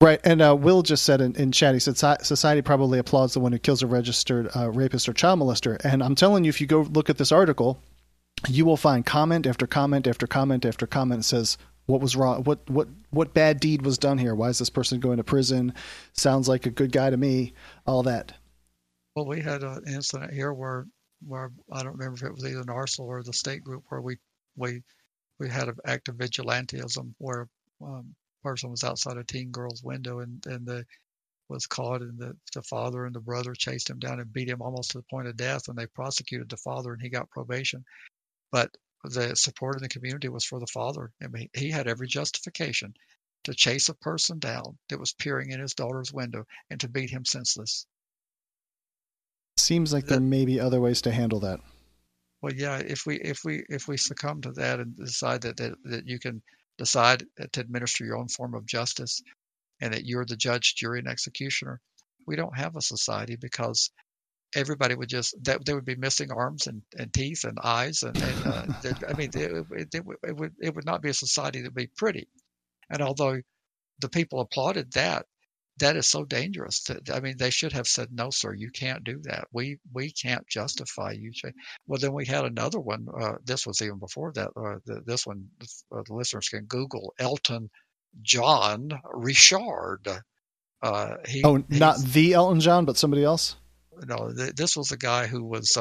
Right, and Will just said in chat, he said, society probably applauds the one who kills a registered rapist or child molester. And I'm telling you, if you go look at this article, you will find comment after comment after comment after comment that says, what was wrong? What bad deed was done here? Why is this person going to prison? Sounds like a good guy to me, all that. Well, we had an incident here where I don't remember if it was either NARSL or the state group where we had an act of vigilantism where person was outside a teen girl's window and was caught, and the father and the brother chased him down and beat him almost to the point of death, and they prosecuted the father and he got probation. But the support in the community was for the father. I mean, he had every justification to chase a person down that was peering in his daughter's window and to beat him senseless. Seems like there may be other ways to handle that. Well, yeah, if we succumb to that and decide that you can decide to administer your own form of justice and that you're the judge, jury, and executioner, we don't have a society, because everybody would they would be missing arms and teeth and eyes and I mean it would not be a society that would be pretty. And although the people applauded that is so dangerous. I mean, they should have said, no, sir, you can't do that. We can't justify you. Well, then we had another one. This was even before that. This one, the listeners can Google Elton John Richard. Not the Elton John, but somebody else? No, this was a guy who was,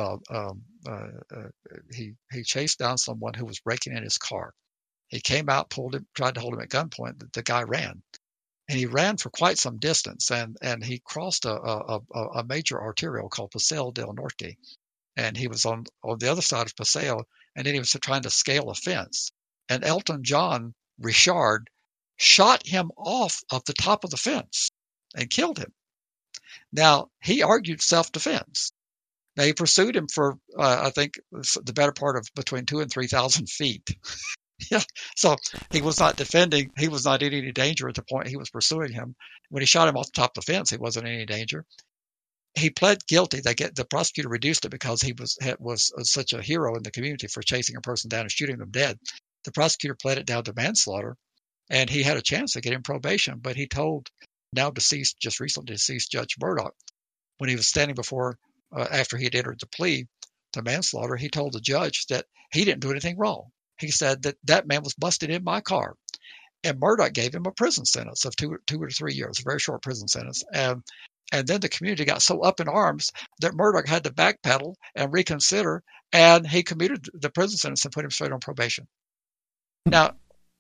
he chased down someone who was breaking in his car. He came out, tried to hold him at gunpoint. The guy ran. And he ran for quite some distance, and he crossed a major arterial called Paseo del Norte. And he was on the other side of Paseo, and then he was trying to scale a fence. And Elton John Richard shot him off of the top of the fence and killed him. Now, he argued self-defense. Now, he pursued him for, I think, the better part of between 2,000 and 3,000 feet. Yeah, so he was not defending. He was not in any danger at the point he was pursuing him. When he shot him off the top of the fence, he wasn't in any danger. He pled guilty. The prosecutor reduced it because he was such a hero in the community for chasing a person down and shooting them dead. The prosecutor pled it down to manslaughter, and he had a chance to get him probation. But he told just recently deceased Judge Murdoch, when he was standing before, after he had entered the plea to manslaughter, he told the judge that he didn't do anything wrong. He said that man was busted in my car, and Murdoch gave him a prison sentence of 2 or 3 years, a very short prison sentence. And then the community got so up in arms that Murdoch had to backpedal and reconsider, and he commuted the prison sentence and put him straight on probation. Now,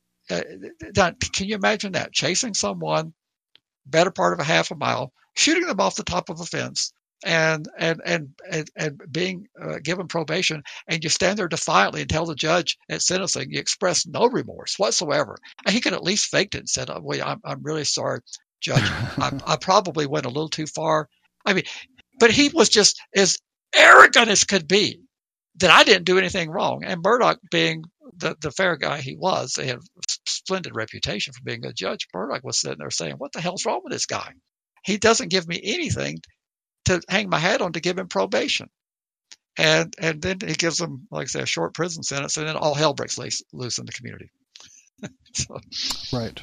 can you imagine that? Chasing someone better part of a half a mile, shooting them off the top of a fence, and being given probation, and you stand there defiantly and tell the judge at sentencing you express no remorse whatsoever. And he could at least faked it and said, "Oh, wait, I'm really sorry, Judge. I probably went a little too far." I mean, but he was just as arrogant as could be that I didn't do anything wrong. And Murdoch, being the fair guy he was, they had a splendid reputation for being a judge. Murdoch was sitting there saying, "What the hell's wrong with this guy? He doesn't give me anything to hang my hat on to give him probation." And then he gives him, like I say, a short prison sentence, and then all hell breaks loose in the community. So, Right.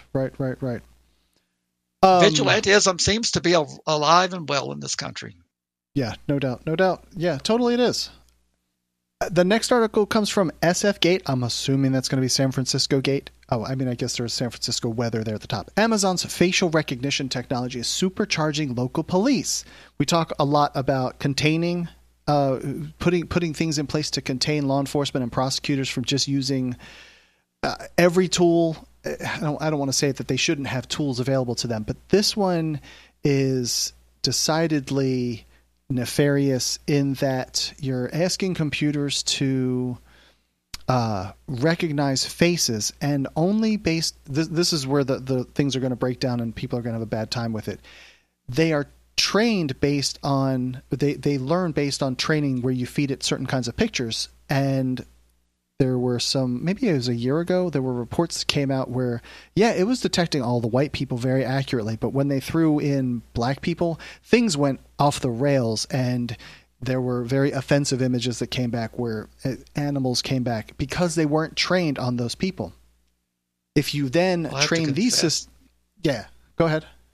Vigilantism seems to be alive and well in this country. Yeah, no doubt. Yeah, totally it is. The next article comes from SF Gate. I'm assuming that's going to be San Francisco Gate. Oh, I mean, I guess there's San Francisco weather there at the top. Amazon's facial recognition technology is supercharging local police. We talk a lot about containing, putting things in place to contain law enforcement and prosecutors from just using every tool. I don't want to say that they shouldn't have tools available to them, but this one is decidedly nefarious in that you're asking computers to recognize faces, and only based this is where the things are going to break down and people are going to have a bad time with it. They are trained based on they learn based on training where you feed it certain kinds of pictures. And there were maybe it was a year ago, there were reports that came out where, yeah, it was detecting all the white people very accurately, but when they threw in black people, things went off the rails, and there were very offensive images that came back where animals came back because they weren't trained on those people. If you then train these systems... Yeah, go ahead.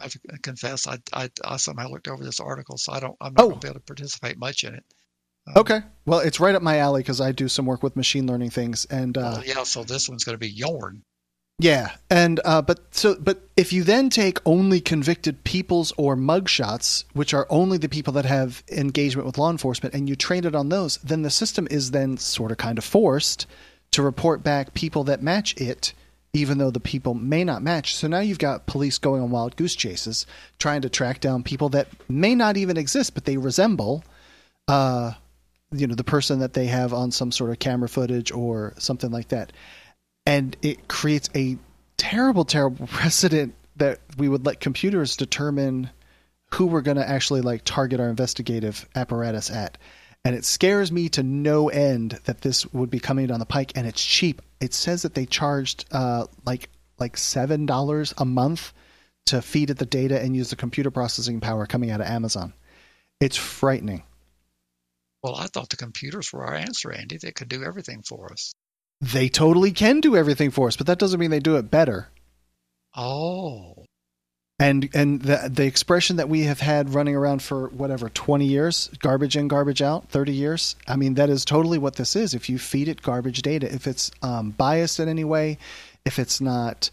I have to confess, I somehow looked over this article, so I'm not Oh. going to be able to participate much in it. Okay. Well, it's right up my alley because I do some work with machine learning things, and So this one's going to be Yorn. yeah, and but if you then take only convicted people's or mugshots, which are only the people that have engagement with law enforcement, and you train it on those, then the system is then sort of kind of forced to report back people that match it, even though the people may not match. So now you've got police going on wild goose chases, trying to track down people that may not even exist, but they resemble the person that they have on some sort of camera footage or something like that. And it creates a terrible, terrible precedent that we would let computers determine who we're going to actually like target our investigative apparatus at. And it scares me to no end that this would be coming down the pike, and it's cheap. It says that they charged like $7 a month to feed it the data and use the computer processing power coming out of Amazon. It's frightening. Well, I thought the computers were our answer, Andy. They could do everything for us. They totally can do everything for us, but that doesn't mean they do it better. Oh. And the expression that we have had running around for 20 years, garbage in, garbage out, 30 years. I mean, that is totally what this is. If you feed it garbage data, if it's biased in any way, if it's not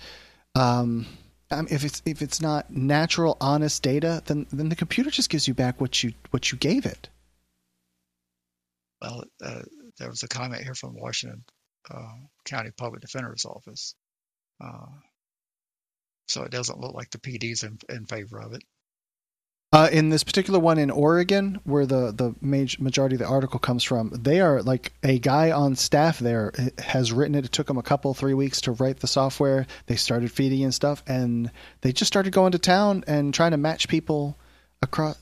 if it's not natural, honest data, then the computer just gives you back what you gave it. Well, there was a comment here from Washington County Public Defender's Office. So it doesn't look like the PD's in favor of it. In this particular one in Oregon, where the majority of the article comes from, they are like a guy on staff there has written it. It took them 3 weeks to write the software. They started feeding and stuff, and they just started going to town and trying to match people across.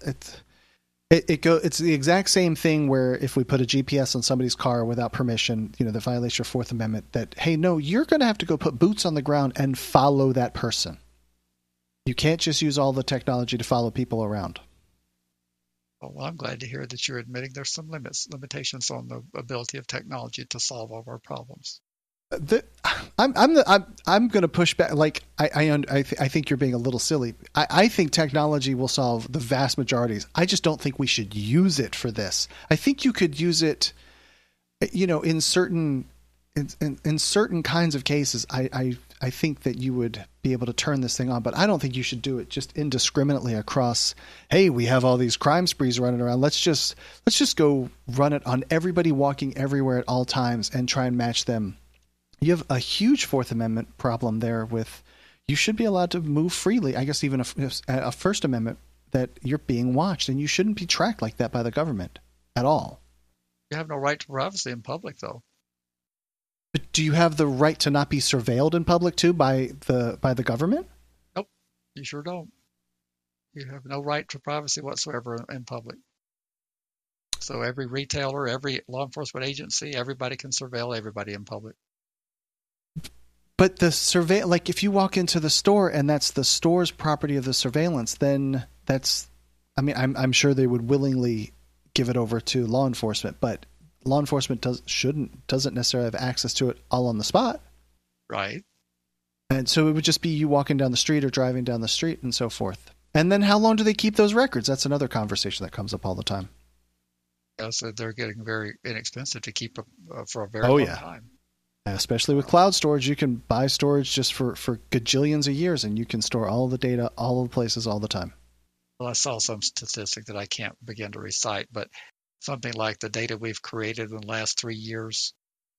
It's the exact same thing where if we put a GPS on somebody's car without permission, that violates your Fourth Amendment, that, hey, no, you're going to have to go put boots on the ground and follow that person. You can't just use all the technology to follow people around. Well, I'm glad to hear that you're admitting there's some limitations on the ability of technology to solve all of our problems. I'm going to push back. Like I think you're being a little silly. I think technology will solve the vast majorities. I just don't think we should use it for this. I think you could use it, in certain kinds of cases. I think that you would be able to turn this thing on, but I don't think you should do it just indiscriminately across. Hey, we have all these crime sprees running around. Let's just go run it on everybody walking everywhere at all times and try and match them. You have a huge Fourth Amendment problem there with you should be allowed to move freely. I guess even a First Amendment that you're being watched, and you shouldn't be tracked like that by the government at all. You have no right to privacy in public, though. But do you have the right to not be surveilled in public too by the government? Nope, you sure don't. You have no right to privacy whatsoever in public. So every retailer, every law enforcement agency, everybody can surveil everybody in public. But the like if you walk into the store and that's the store's property of the surveillance, then I'm sure they would willingly give it over to law enforcement, but law enforcement doesn't necessarily have access to it all on the spot. Right. And so it would just be you walking down the street or driving down the street and so forth. And then how long do they keep those records? That's another conversation that comes up all the time. Yeah, so they're getting very inexpensive to keep for a very long time. Especially with cloud storage, you can buy storage just for gajillions of years, and you can store all the data, all of the places, all the time. Well, I saw some statistic that I can't begin to recite, but something like the data we've created in the last 3 years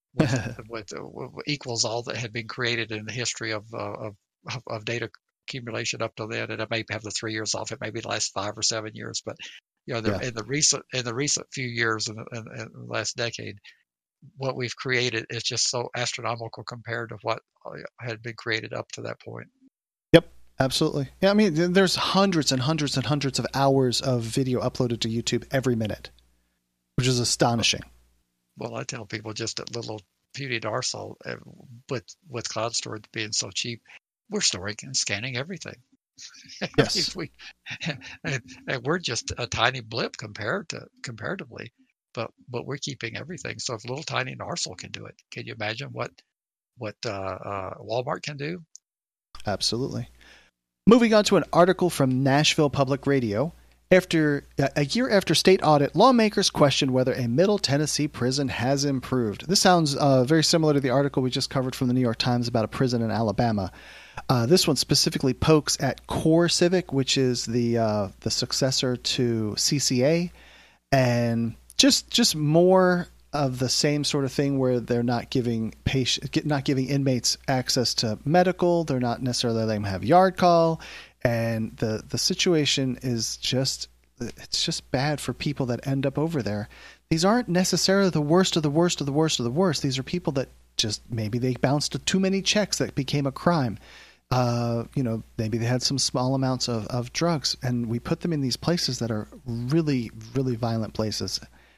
equals all that had been created in the history of data accumulation up to then. And I may have the 3 years off; it may be the last 5 or 7 years, but in the recent few years in the last decade, what we've created is just so astronomical compared to what had been created up to that point. Yep, absolutely. Yeah, I mean, there's hundreds and hundreds and hundreds of hours of video uploaded to YouTube every minute, which is astonishing. Well, I tell people just at little puny Darcel, with cloud storage being so cheap, we're storing and scanning everything. Yes. and we're just a tiny blip comparatively. But we're keeping everything. So if little tiny Darcel can do it, can you imagine what Walmart can do? Absolutely. Moving on to an article from Nashville Public Radio. After a year after state audit, lawmakers questioned whether a Middle Tennessee prison has improved. This sounds very similar to the article we just covered from the New York Times about a prison in Alabama. This one specifically pokes at CoreCivic, which is the successor to CCA, and just more of the same sort of thing where they're not giving inmates access to medical. They're not necessarily letting them have yard call. And the situation is just bad for people that end up over there. These aren't necessarily the worst of the worst of the worst of the worst. These are people that just maybe they bounced too many checks that became a crime. Maybe they had some small amounts of drugs, and we put them in these places that are really, really violent places.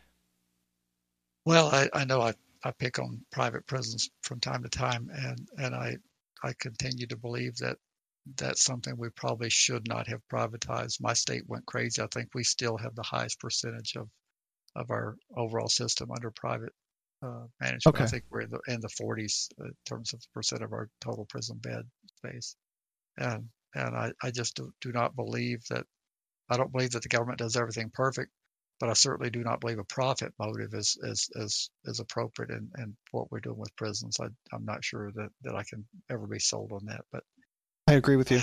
Well, I know I pick on private prisons from time to time, and I continue to believe that that's something we probably should not have privatized. My state went crazy. I think we still have the highest percentage of our overall system under private management. Okay. I think we're in the 40s in terms of percent of our total prison bed space. And I just do not believe that. I don't believe that the government does everything perfect, but I certainly do not believe a profit motive is appropriate in what we're doing with prisons. I'm not sure that I can ever be sold on that, but I agree with you.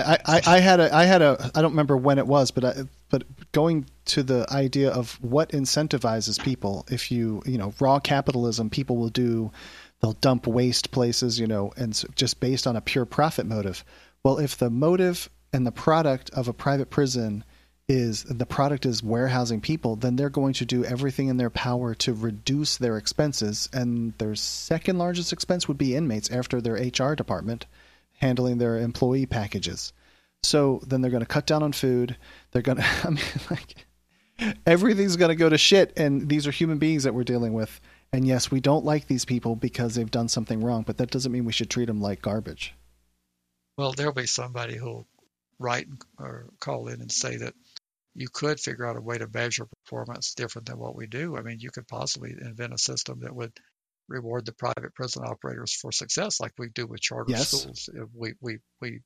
I had a I don't remember when it was, but going to the idea of what incentivizes people. If raw capitalism, people they'll dump waste places, and just based on a pure profit motive. Well, if the motive and the product of a private prison is warehousing people, then they're going to do everything in their power to reduce their expenses. And their second largest expense would be inmates after their HR department handling their employee packages. So then they're going to cut down on food. They're going to, everything's going to go to shit. And these are human beings that we're dealing with. And yes, we don't like these people because they've done something wrong, but that doesn't mean we should treat them like garbage. Well, there'll be somebody who'll write or call in and say that you could figure out a way to measure performance different than what we do. I mean, you could possibly invent a system that would reward the private prison operators for success, like we do with charter schools. We've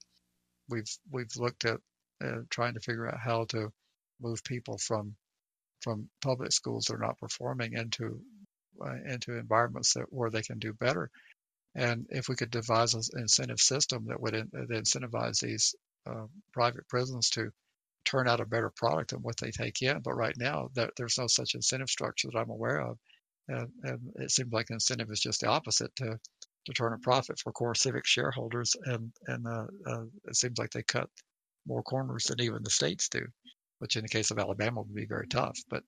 looked at trying to figure out how to move people from public schools that are not performing into environments where they can do better. And if we could devise an incentive system that would incentivize these private prisons to turn out a better product than what they take in. But right now, there's no such incentive structure that I'm aware of. And it seems like the incentive is just the opposite, to turn a profit for CoreCivic shareholders. And it seems like they cut more corners than even the states do, which in the case of Alabama would be very tough. But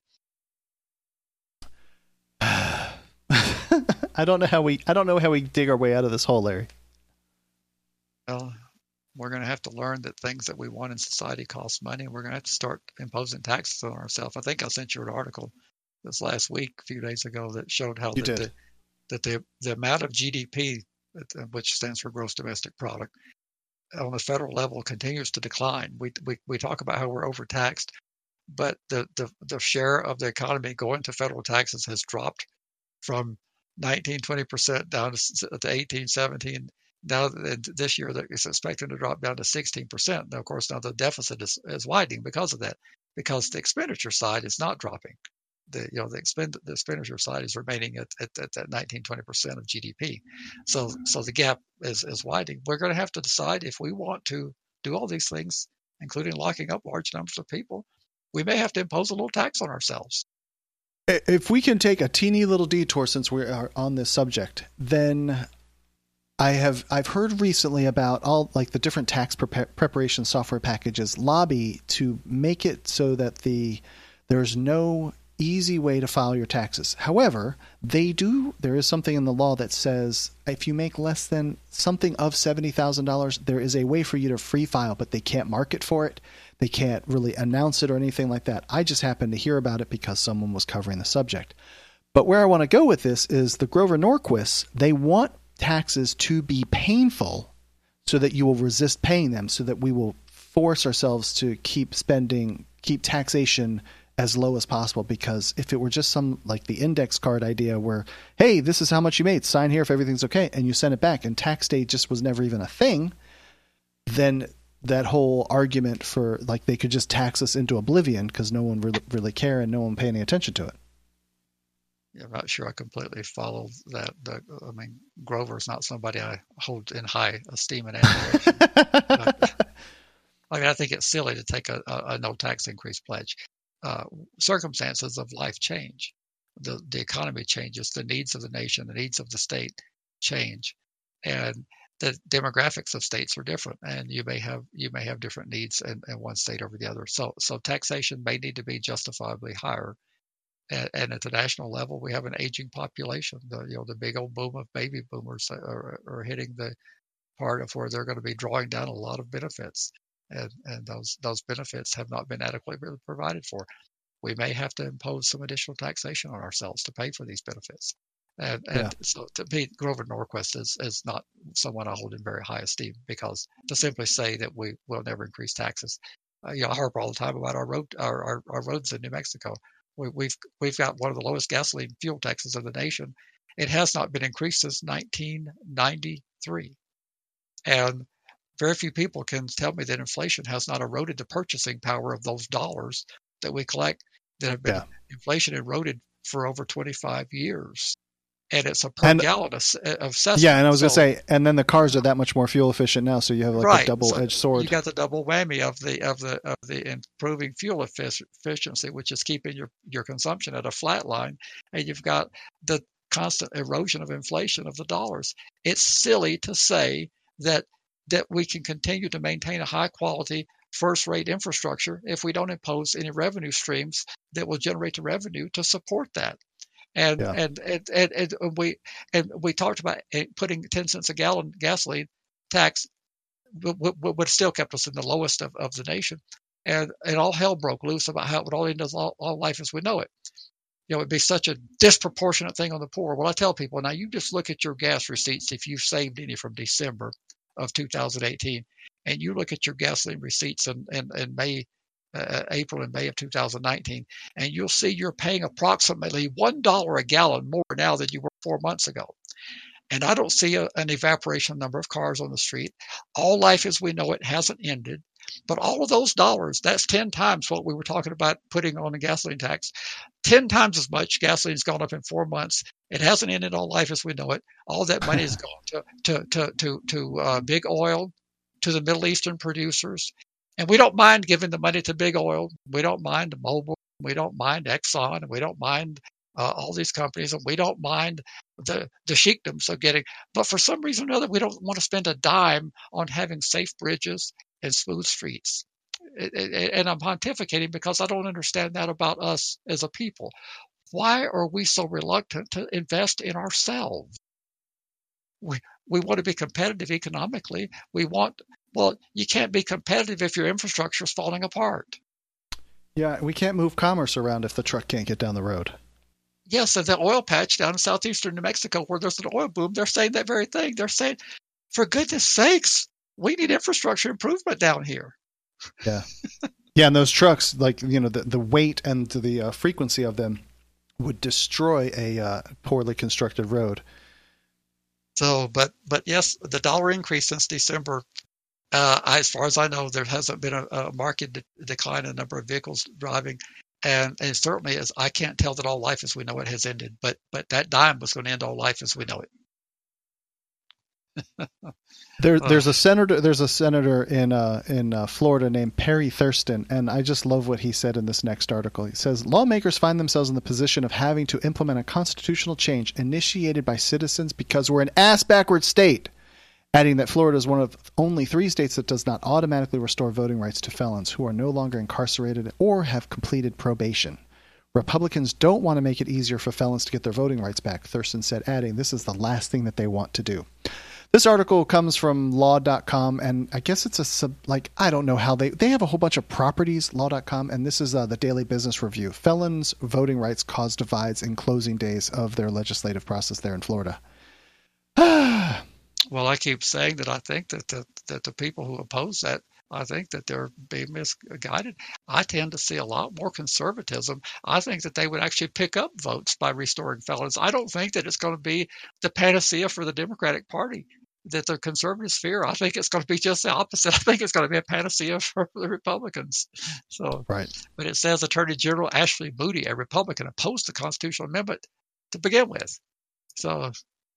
I don't know how we dig our way out of this hole, Larry. Well, we're going to have to learn that things that we want in society cost money, and we're going to have to start imposing taxes on ourselves. I think I sent you an article this last week, a few days ago, that showed how the amount of GDP, which stands for gross domestic product, on the federal level continues to decline. We talk about how we're overtaxed, but the share of the economy going to federal taxes has dropped from 19-20% down to 18-17%. Now this year it's expected to drop down to 16%. Now, of course, now the deficit is widening because of that, because the expenditure side is not dropping. The expenditure side is remaining at that 19-20% of GDP. So the gap is widening. We're going to have to decide if we want to do all these things, including locking up large numbers of people. We may have to impose a little tax on ourselves. If we can take a teeny little detour since we are on this subject, then I've heard recently about all like the different tax preparation software packages lobby to make it so that there's no easy way to file your taxes. However, there is something in the law that says if you make less than something of $70,000, there is a way for you to free file, but they can't market for it. They can't really announce it or anything like that. I just happened to hear about it because someone was covering the subject. But where I want to go with this is the Grover Norquist, they want taxes to be painful so that you will resist paying them, so that we will force ourselves to keep taxation as low as possible. Because if it were just some like the index card idea where, hey, this is how much you made, sign here if everything's okay, and you send it back, and tax day just was never even a thing, then that whole argument for like they could just tax us into oblivion because no one really care and no one pay any attention to it. Yeah, I'm not sure I completely follow that. I mean, Grover's not somebody I hold in high esteem and admiration. But, I mean, I think it's silly to take a no tax increase pledge. Circumstances of life change. The economy changes. The needs of the nation, the needs of the state change, and the demographics of states are different. And you may have different needs in one state over the other. So taxation may need to be justifiably higher. And at the national level, we have an aging population. The big old boom of baby boomers are hitting the part of where they're going to be drawing down a lot of benefits, and those benefits have not been adequately provided for. We may have to impose some additional taxation on ourselves to pay for these benefits. And so to me, Grover Norquist is not someone I hold in very high esteem, because to simply say that we will never increase taxes, I harp all the time about our roads in New Mexico. We've got one of the lowest gasoline fuel taxes in the nation. It has not been increased since 1993. And very few people can tell me that inflation has not eroded the purchasing power of those dollars that we collect that have been inflation eroded for over 25 years. And it's a per gallon assessment. Yeah, and I was going to say, and then the cars are that much more fuel efficient now, so you have like a double-edged sword. You got the double whammy of the improving fuel efficiency, which is keeping your consumption at a flat line, and you've got the constant erosion of inflation of the dollars. It's silly to say that we can continue to maintain a high-quality, first-rate infrastructure if we don't impose any revenue streams that will generate the revenue to support that. And we talked about putting 10 cents a gallon gasoline tax would still kept us in the lowest of the nation, and all hell broke loose about how it would all end as all life as we know it. It'd be such a disproportionate thing on the poor. Well, I tell people, now you just look at your gas receipts if you've saved any from December of 2018, and you look at your gasoline receipts in May. April and May of 2019, and you'll see you're paying approximately $1 a gallon more now than you were 4 months ago. And I don't see an evaporation number of cars on the street. All life as we know it hasn't ended, but all of those dollars, that's 10 times what we were talking about putting on the gasoline tax. 10 times as much gasoline's gone up in 4 months. It hasn't ended all life as we know it. All that money is gone to big oil, to the Middle Eastern producers. And we don't mind giving the money to big oil. We don't mind Mobil. We don't mind Exxon. And we don't mind all these companies. And we don't mind the sheikdoms of getting. But for some reason or another, we don't want to spend a dime on having safe bridges and smooth streets. And I'm pontificating because I don't understand that about us as a people. Why are we so reluctant to invest in ourselves? We want to be competitive economically. Well, you can't be competitive if your infrastructure is falling apart. Yeah, we can't move commerce around if the truck can't get down the road. Yes, and the oil patch down in southeastern New Mexico where there's an oil boom, they're saying that very thing. They're saying, for goodness sakes, we need infrastructure improvement down here. Yeah. Yeah, and those trucks, like, the weight and the frequency of them would destroy a poorly constructed road. So, but yes, the dollar increase since December, as far as I know, there hasn't been a market decline in the number of vehicles driving, and certainly as I can't tell that all life as we know it has ended. But that dime was going to end all life as we know it. There's a senator in Florida named Perry Thurston, and I just love what he said in this next article. He says, lawmakers find themselves in the position of having to implement a constitutional change initiated by citizens because we're an ass-backward state, adding that Florida is one of only 3 states that does not automatically restore voting rights to felons who are no longer incarcerated or have completed probation. Republicans don't want to make it easier for felons to get their voting rights back, Thurston said, adding this is the last thing that they want to do. This article comes from law.com, and I guess it's I don't know how they have a whole bunch of properties, law.com, and this is the Daily Business Review. Felons' voting rights cause divides in closing days of their legislative process there in Florida. Well, I keep saying that I think that the people who oppose that, I think that they're being misguided. I tend to see a lot more conservatism. I think that they would actually pick up votes by restoring felons. I don't think that it's going to be the panacea for the Democratic Party. that the conservatives fear. I think it's going to be just the opposite. I think it's going to be a panacea for the Republicans. So, Right. But it says Attorney General Ashley Moody, a Republican, opposed the constitutional amendment to begin with. So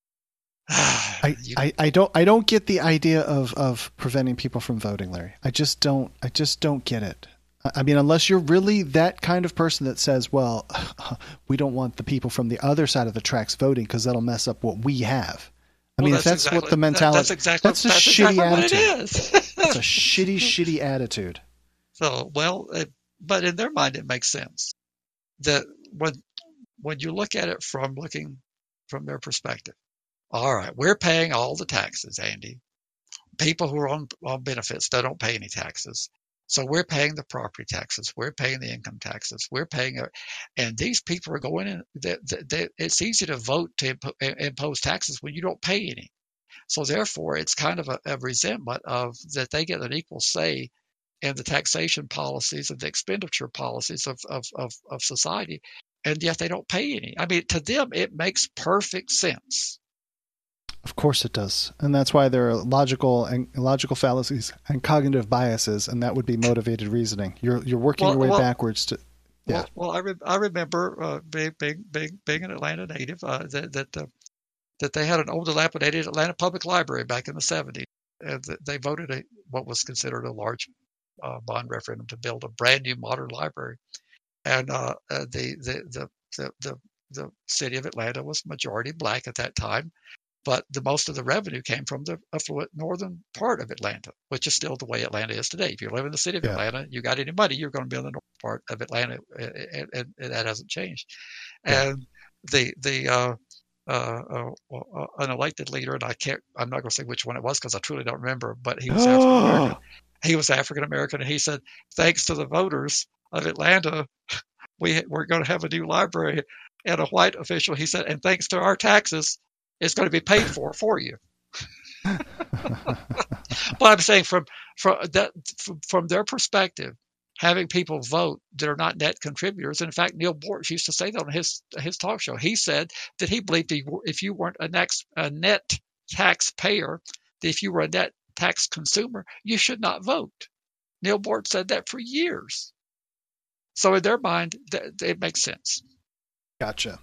I don't get the idea of preventing people from voting, Larry. I just don't get it. I mean, unless you're really that kind of person that says, well, we don't want the people from the other side of the tracks voting because that'll mess up what we have. I mean, if that's exactly what the mentality, that's a shitty attitude. That's a shitty attitude. So, but in their mind, it makes sense that when you look at it from their perspective, all right, we're paying all the taxes, Andy. People who are on benefits, they don't pay any taxes. So we're paying the property taxes. We're paying the income taxes. We're paying and these people are going in. It's easy to vote to impose taxes when you don't pay any. So therefore, it's kind of a resentment of that they get an equal say in the taxation policies and the expenditure policies of society, and yet they don't pay any. I mean, to them, it makes perfect sense. Of course it does. And that's why there are logical fallacies and cognitive biases, and that would be motivated reasoning. You're working your way backwards to. Yeah. Well, I remember being an Atlanta native that they had an old dilapidated Atlanta Public Library back in the 70s. They voted what was considered a large bond referendum to build a brand new modern library, and the city of Atlanta was majority black at that time. But most of the revenue came from the affluent northern part of Atlanta, which is still the way Atlanta is today. If you live in the city of Atlanta, you got any money, you're going to be in the north part of Atlanta, and that hasn't changed. Yeah. And an elected leader, and I'm not going to say which one it was because I truly don't remember, but he was African American. He was African American, and he said, "Thanks to the voters of Atlanta, we're going to have a new library." And a white official, he said, "And thanks to our taxes, it's going to be paid for you." But I'm saying from their perspective, having people vote that are not net contributors. And in fact, Neil Bortz used to say that on his talk show. He said that he believed if you weren't a net taxpayer, that if you were a net tax consumer, you should not vote. Neil Bortz said that for years. So in their mind, it makes sense. Gotcha.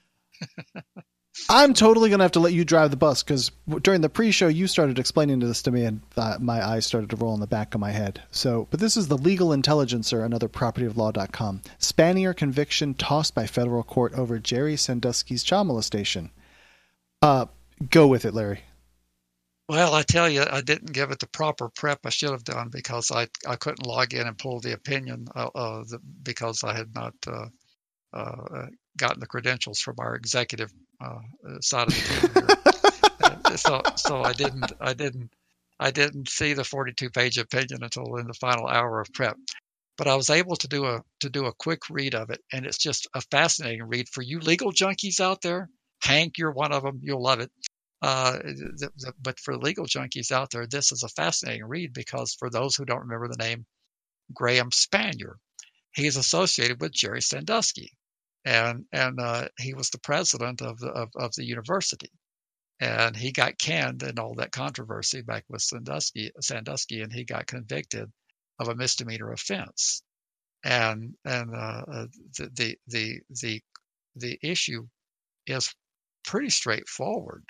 I'm totally going to have to let you drive the bus because during the pre-show, you started explaining this to me and my eyes started to roll in the back of my head. But this is the Legal Intelligencer, another propertyoflaw.com. Spanier conviction tossed by federal court over Jerry Sandusky's child molestation. Go with it, Larry. Well, I tell you, I didn't give it the proper prep I should have done because I couldn't log in and pull the opinion because I had not gotten the credentials from our executive side of the team here. So I didn't see the 42-page opinion until in the final hour of prep. But I was able to do a quick read of it, and it's just a fascinating read for you legal junkies out there. Hank, you're one of them. You'll love it. But for legal junkies out there, this is a fascinating read because for those who don't remember the name Graham Spanier, he's associated with Jerry Sandusky. And he was the president of the university, and he got canned in all that controversy back with Sandusky, and he got convicted of a misdemeanor offense. And the issue is pretty straightforward.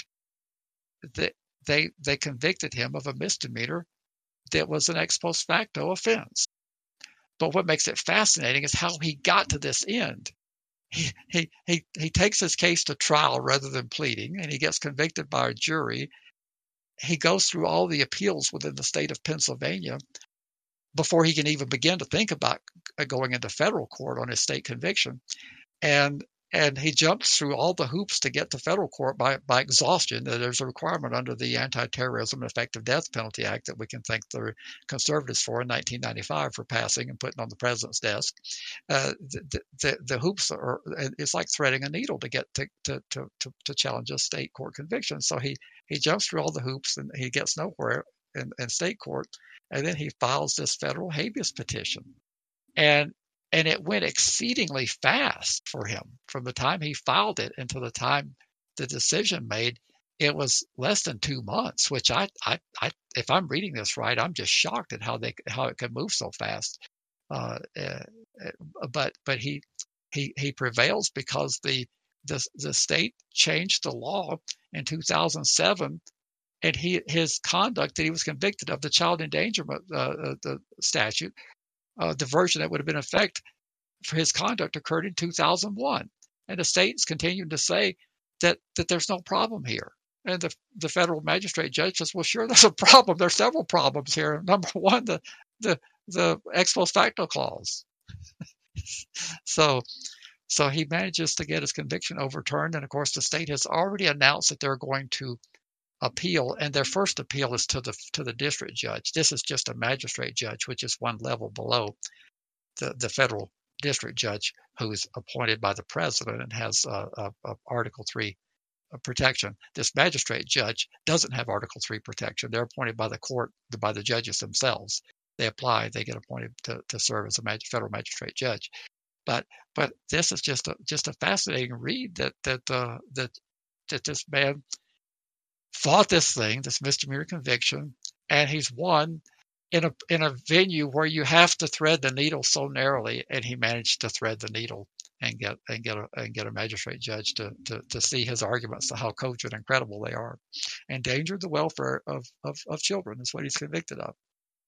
They convicted him of a misdemeanor that was an ex post facto offense. But what makes it fascinating is how he got to this end. He takes his case to trial rather than pleading, and he gets convicted by a jury. He goes through all the appeals within the state of Pennsylvania before he can even begin to think about going into federal court on his state conviction. And he jumps through all the hoops to get to federal court by exhaustion. There's a requirement under the Anti-Terrorism and Effective Death Penalty Act that we can thank the conservatives for in 1995 for passing and putting on the president's desk. The hoops it's like threading a needle to get to challenge a state court conviction. So he jumps through all the hoops and he gets nowhere in state court, and then he files this federal habeas petition. And it went exceedingly fast for him from the time he filed it until the time the decision made. it was less than 2 months, which I if I'm reading this right, I'm just shocked at how it could move so fast. But he prevails because the state changed the law in 2007, and his conduct that he was convicted of, the child endangerment the statute, the version that would have been in effect for his conduct occurred in 2001, and the state's continuing to say that there's no problem here. And the federal magistrate judge says, well, sure, there's a problem. There's several problems here. Number one, the ex post facto clause. So he manages to get his conviction overturned. And of course, the state has already announced that they're going to appeal, and their first appeal is to the district judge. This is just a magistrate judge, which is one level below the federal district judge, who is appointed by the president and has Article 3 protection. This magistrate judge doesn't have Article 3 protection. They're appointed by the court, by the judges themselves. They apply, they get appointed to serve as a federal magistrate judge. But this is just a fascinating read that this man fought this thing, this misdemeanor conviction, and he's won in a venue where you have to thread the needle so narrowly, and he managed to thread the needle and get a magistrate judge to see his arguments, to how cogent and credible they are. Endangered the welfare of children is what he's convicted of.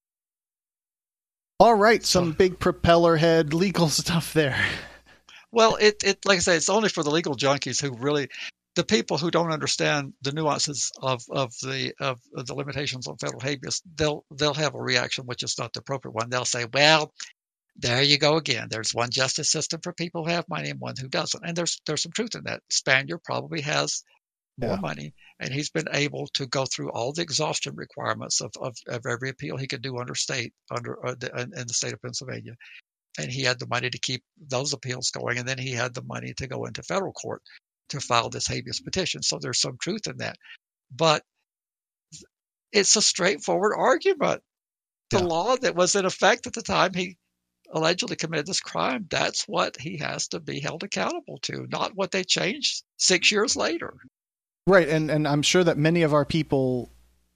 All right, some big propeller head legal stuff there. Well, it like I say, it's only for the legal junkies who really, the people who don't understand the nuances of the limitations on federal habeas. They'll have a reaction which is not the appropriate one. They'll say, well, there you go again. There's one justice system for people who have money and one who doesn't. And there's some truth in that. Spanier probably has more money, and he's been able to go through all the exhaustion requirements of every appeal he could do in the state of Pennsylvania. And he had the money to keep those appeals going, and then he had the money to go into federal court to file this habeas petition. So there's some truth in that. But it's a straightforward argument. The law that was in effect at the time he allegedly committed this crime, that's what he has to be held accountable to, not what they changed 6 years later. Right, and I'm sure that many of our people,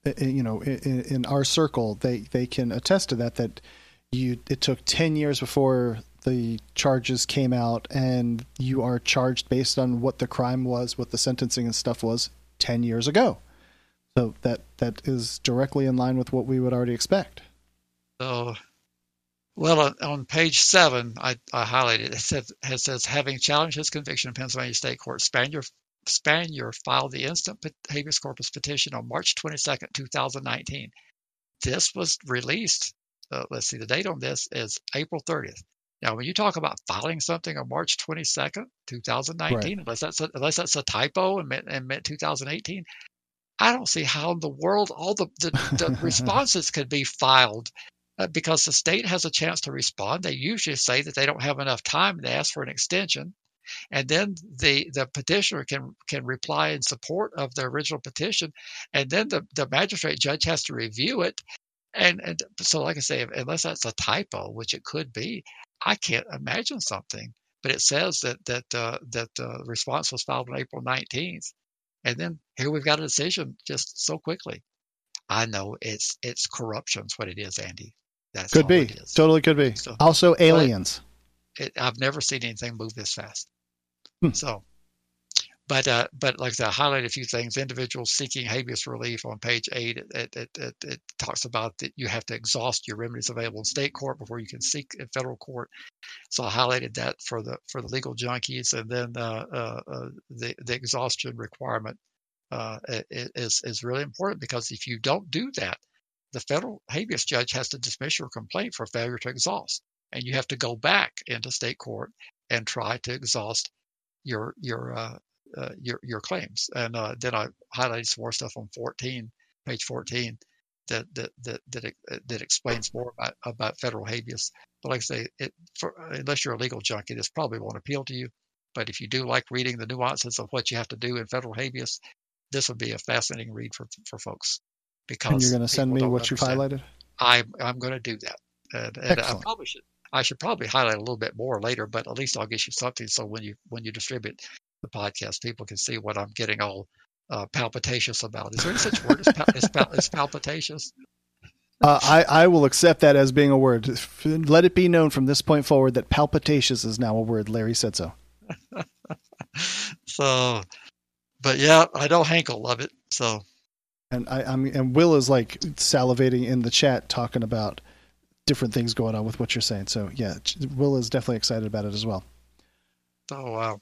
in our circle, they can attest to that it took 10 years before the charges came out, and you are charged based on what the crime was, what the sentencing and stuff was 10 years ago. So that is directly in line with what we would already expect. So, well, on page 7, I highlighted it says, having challenged his conviction in Pennsylvania State Court, Spanier filed the instant habeas corpus petition on March 22nd, 2019. This was released. Let's see, the date on this is April 30th. Now, when you talk about filing something on March 22nd, 2019, right, unless that's a typo and meant 2018, I don't see how in the world all the responses could be filed, because the state has a chance to respond. They usually say that they don't have enough time to ask for an extension. And then the petitioner can reply in support of the original petition, and then the magistrate judge has to review it. And so, like I say, unless that's a typo, which it could be, I can't imagine something. But it says that the response was filed on April 19th, and then here we've got a decision just so quickly. I know it's corruption's what it is, Andy. That's could be. It is. Totally could be. So, also aliens. I've never seen anything move this fast. So, but like I said, I highlighted a few things. Individuals seeking habeas relief on page 8, it talks about that you have to exhaust your remedies available in state court before you can seek in federal court. So I highlighted that for the legal junkies, and then the exhaustion requirement is really important, because if you don't do that, the federal habeas judge has to dismiss your complaint for failure to exhaust, and you have to go back into state court and try to exhaust your claims. And then I highlighted some more stuff on page 14, that explains more about federal habeas. But like I say, unless you're a legal junkie, this probably won't appeal to you. But if you do like reading the nuances of what you have to do in federal habeas, this would be a fascinating read for folks. Because and you're going to send me what you've highlighted? I'm going to do that. And I should probably highlight a little bit more later, but at least I'll get you something, so when you distribute the podcast, people can see what I'm getting all palpitacious about. Is there any such word as palpitacious? I will accept that as being a word. Let it be known from this point forward that palpitacious is now a word. Larry said so. So, but yeah, I know Hank will love it. So, and Will is like salivating in the chat talking about different things going on with what you're saying. So yeah, Will is definitely excited about it as well. So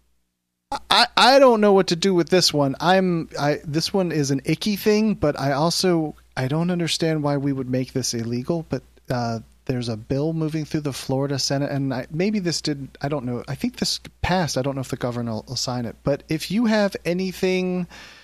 I don't know what to do with this one. This one is an icky thing, but I don't understand why we would make this illegal. But there's a bill moving through the Florida Senate, and maybe this did. I don't know. I think this passed. I don't know if the governor will sign it. But if you have anything,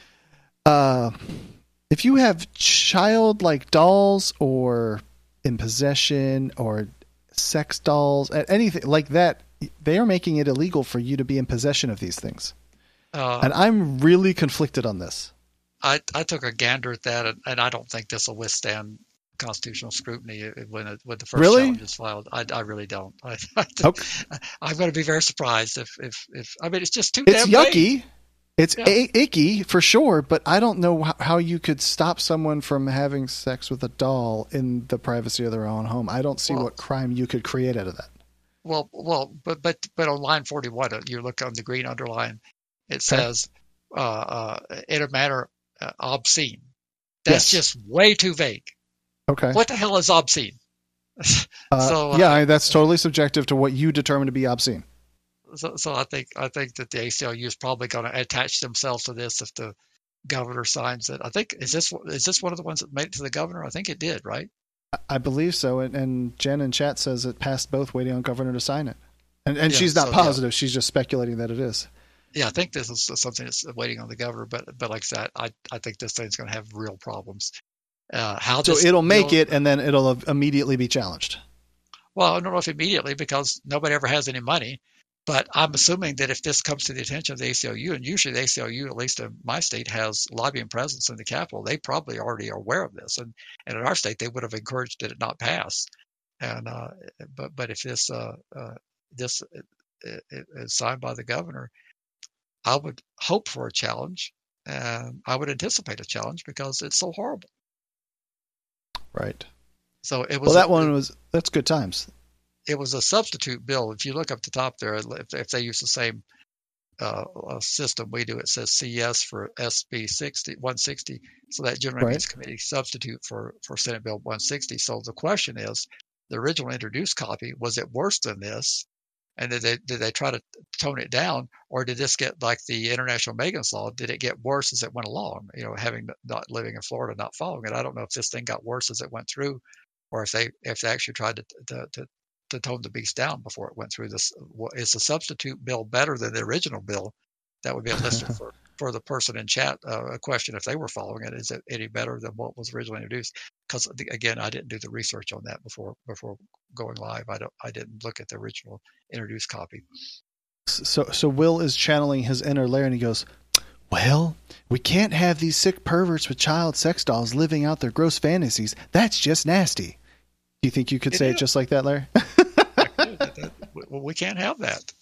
if you have childlike dolls or in possession or sex dolls, anything like that, they are making it illegal for you to be in possession of these things. And I'm really conflicted on this. I took a gander at that, and I don't think this will withstand constitutional scrutiny when the first challenge is filed. I really don't. I'm going to be very surprised if I mean, it's just too damn yucky. vague. It's icky for sure, but I don't know how you could stop someone from having sex with a doll in the privacy of their own home. I don't see what crime you could create out of that. Well, but on line 41, you look on the green underline, it says in a manner obscene. That's just way too vague. Okay. What the hell is obscene? That's totally subjective to what you determine to be obscene. So I think that the ACLU is probably going to attach themselves to this if the governor signs it. I think is this one of the ones that made it to the governor? I think it did, right? I believe so. And Jen in chat says it passed both, waiting on governor to sign it. And she's not positive. Yeah. She's just speculating that it is. Yeah, I think this is something that's waiting on the governor. But like I said, I think this thing's going to have real problems. It'll make it, and then it'll immediately be challenged. Well, I don't know if immediately, because nobody ever has any money. But I'm assuming that if this comes to the attention of the ACLU, and usually the ACLU, at least in my state, has lobbying presence in the Capitol, they probably already are aware of this. And in our state, they would have encouraged it not pass. And but if this is signed by the governor, I would hope for a challenge, and I would anticipate a challenge because it's so horrible. Right. So it was. Well, that's good times. It was a substitute bill. If you look up the top there, if they use the same system we do, it says CS for SB 160. So that generally means committee substitute for Senate Bill 160. So the question is, the original introduced copy, was it worse than this? And did they try to tone it down, or did this get like the International Megan's Law? Did it get worse as it went along? Having not living in Florida, not following it, I don't know if this thing got worse as it went through, or if they actually tried to tone the beast down before it went through this. Is the substitute bill better than the original bill? That would be a listener for the person in chat, a question if they were following it. Is it any better than what was originally introduced? Because again, I didn't do the research on that before going live. I didn't look at the original introduced copy. So Will is channeling his inner Larry, and he goes, well, we can't have these sick perverts with child sex dolls living out their gross fantasies. That's just nasty. Do you think you could say it just like that, Larry? We can't have that.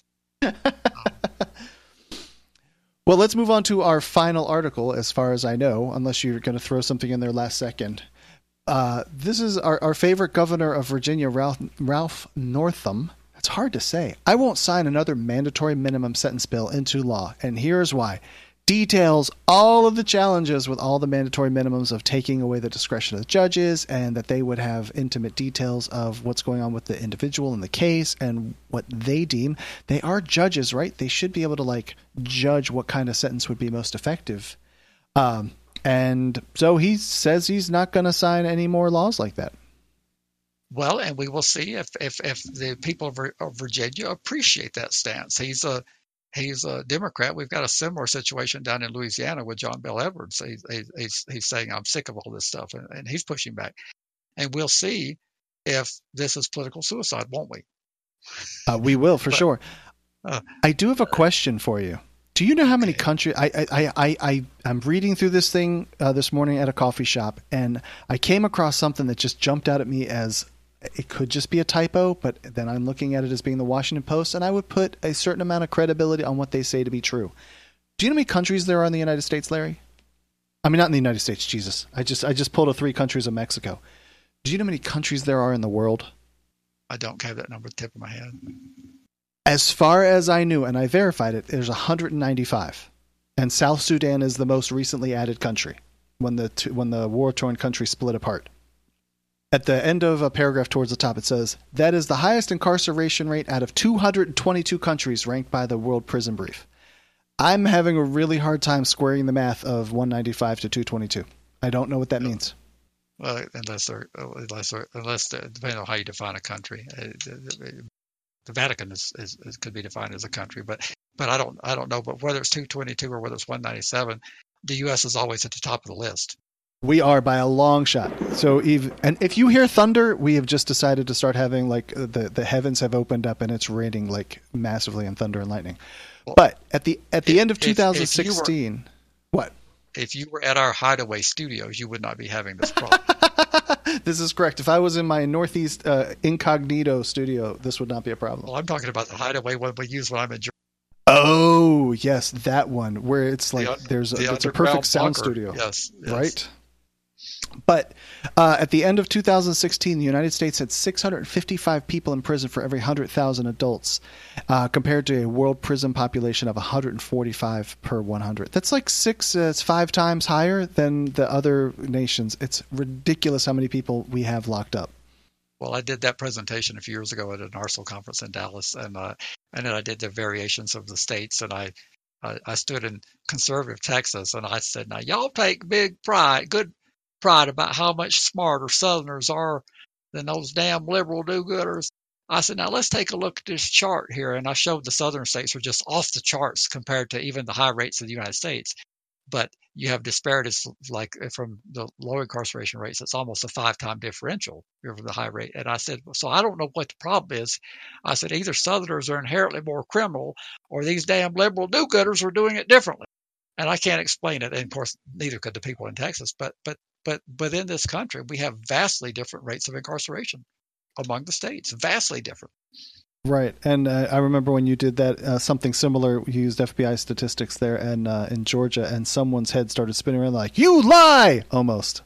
Well, let's move on to our final article, as far as I know, unless you're going to throw something in there last second. This is our favorite governor of Virginia, Ralph Northam. It's hard to say. I won't sign another mandatory minimum sentence bill into law, and here's why. Details all of the challenges with all the mandatory minimums of taking away the discretion of the judges, and that they would have intimate details of what's going on with the individual in the case and what they deem. They are judges, right? They should be able to judge what kind of sentence would be most effective. And so he says he's not going to sign any more laws like that. Well, and we will see if the people of Virginia appreciate that stance. He's a Democrat. We've got a similar situation down in Louisiana with John Bel Edwards. He's saying, I'm sick of all this stuff, and he's pushing back. And we'll see if this is political suicide, won't we? We will, for sure. I do have a question for you. Do you know how many countries? I'm reading through this thing this morning at a coffee shop, and I came across something that just jumped out at me as it could just be a typo, but then I'm looking at it as being the Washington Post, and I would put a certain amount of credibility on what they say to be true. Do you know how many countries there are in the United States, Larry? I mean, not in the United States, Jesus. I just pulled 3 countries of Mexico. Do you know how many countries there are in the world? I don't have that number at the tip of my head. As far as I knew, and I verified it, there's 195. And South Sudan is the most recently added country when the war-torn country split apart. At the end of a paragraph towards the top, it says, that is the highest incarceration rate out of 222 countries ranked by the World Prison Brief. I'm having a really hard time squaring the math of 195 to 222. I don't know what that means. Well, unless depending on how you define a country. The Vatican could be defined as a country, but I don't know. But whether it's 222 or whether it's 197, the U.S. is always at the top of the list. We are by a long shot. So if you hear thunder, we have just decided to start having the heavens have opened up and it's raining like massively in thunder and lightning. Well, but at the end of 2016, what? If you were at our Hideaway Studios, you would not be having this problem. This is correct. If I was in my Northeast Incognito studio, this would not be a problem. Well, I'm talking about the Hideaway one we use when I'm in Georgia. Oh, yes, that one where it's like it's a perfect sound studio. Yes. Right? But at the end of 2016, the United States had 655 people in prison for every 100,000 adults, compared to a world prison population of 145 per 100. That's like it's 5 times higher than the other nations. It's ridiculous how many people we have locked up. Well, I did that presentation a few years ago at an ARSL conference in Dallas, and then I did the variations of the states, and I stood in conservative Texas, and I said, now y'all take good pride about how much smarter Southerners are than those damn liberal do-gooders. I said, now let's take a look at this chart here. And I showed the Southern states were just off the charts compared to even the high rates of the United States. But you have disparities like from the low incarceration rates. It's almost a 5-time differential over the high rate. And I said, so I don't know what the problem is. I said, either Southerners are inherently more criminal or these damn liberal do-gooders are doing it differently. And I can't explain it. And of course, neither could the people in Texas. But in this country, we have vastly different rates of incarceration among the states, vastly different. Right. And I remember when you did that, something similar, you used FBI statistics there and in Georgia, and someone's head started spinning around like, you lie! Almost.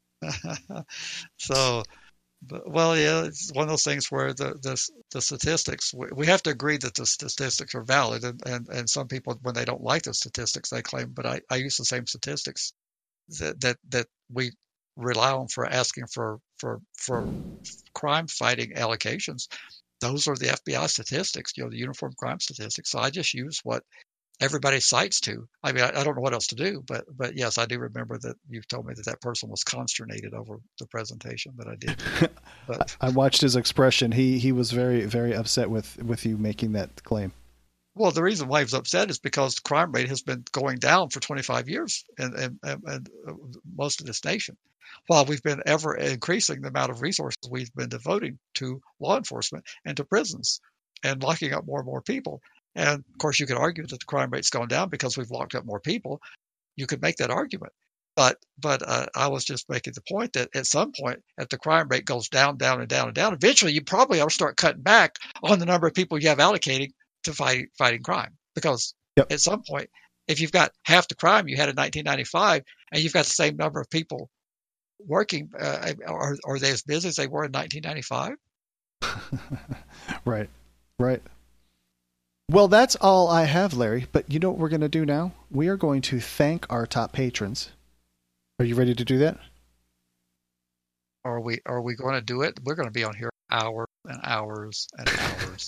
So, well, yeah, it's one of those things where the statistics, we have to agree that the statistics are valid. And some people, when they don't like the statistics, they claim, but I use the same statistics that we rely on for asking for crime fighting allocations. Those are the FBI statistics, the uniform crime statistics. So I just use what everybody cites to. I mean, I don't know what else to do, but yes, I do remember that you told me that person was consternated over the presentation that I did. But I watched his expression. He was very, very upset with you making that claim. Well, the reason why he was upset is because the crime rate has been going down for 25 years in most of this nation, while we've been ever increasing the amount of resources we've been devoting to law enforcement and to prisons and locking up more and more people. And of course, you could argue that the crime rate's gone down because we've locked up more people. You could make that argument. But I was just making the point that at some point, if the crime rate goes down, down, and down, and down, eventually you probably ought to start cutting back on the number of people you have allocating to fighting crime. Because At some point, if you've got half the crime you had in 1995 and you've got the same number of people working, are they as busy as they were in 1995? Right. Well, that's all I have, Larry. But you know what we're going to do now? We are going to thank our top patrons. Are you ready to do that? Are we going to do it? We're going to be on here hours and hours and hours.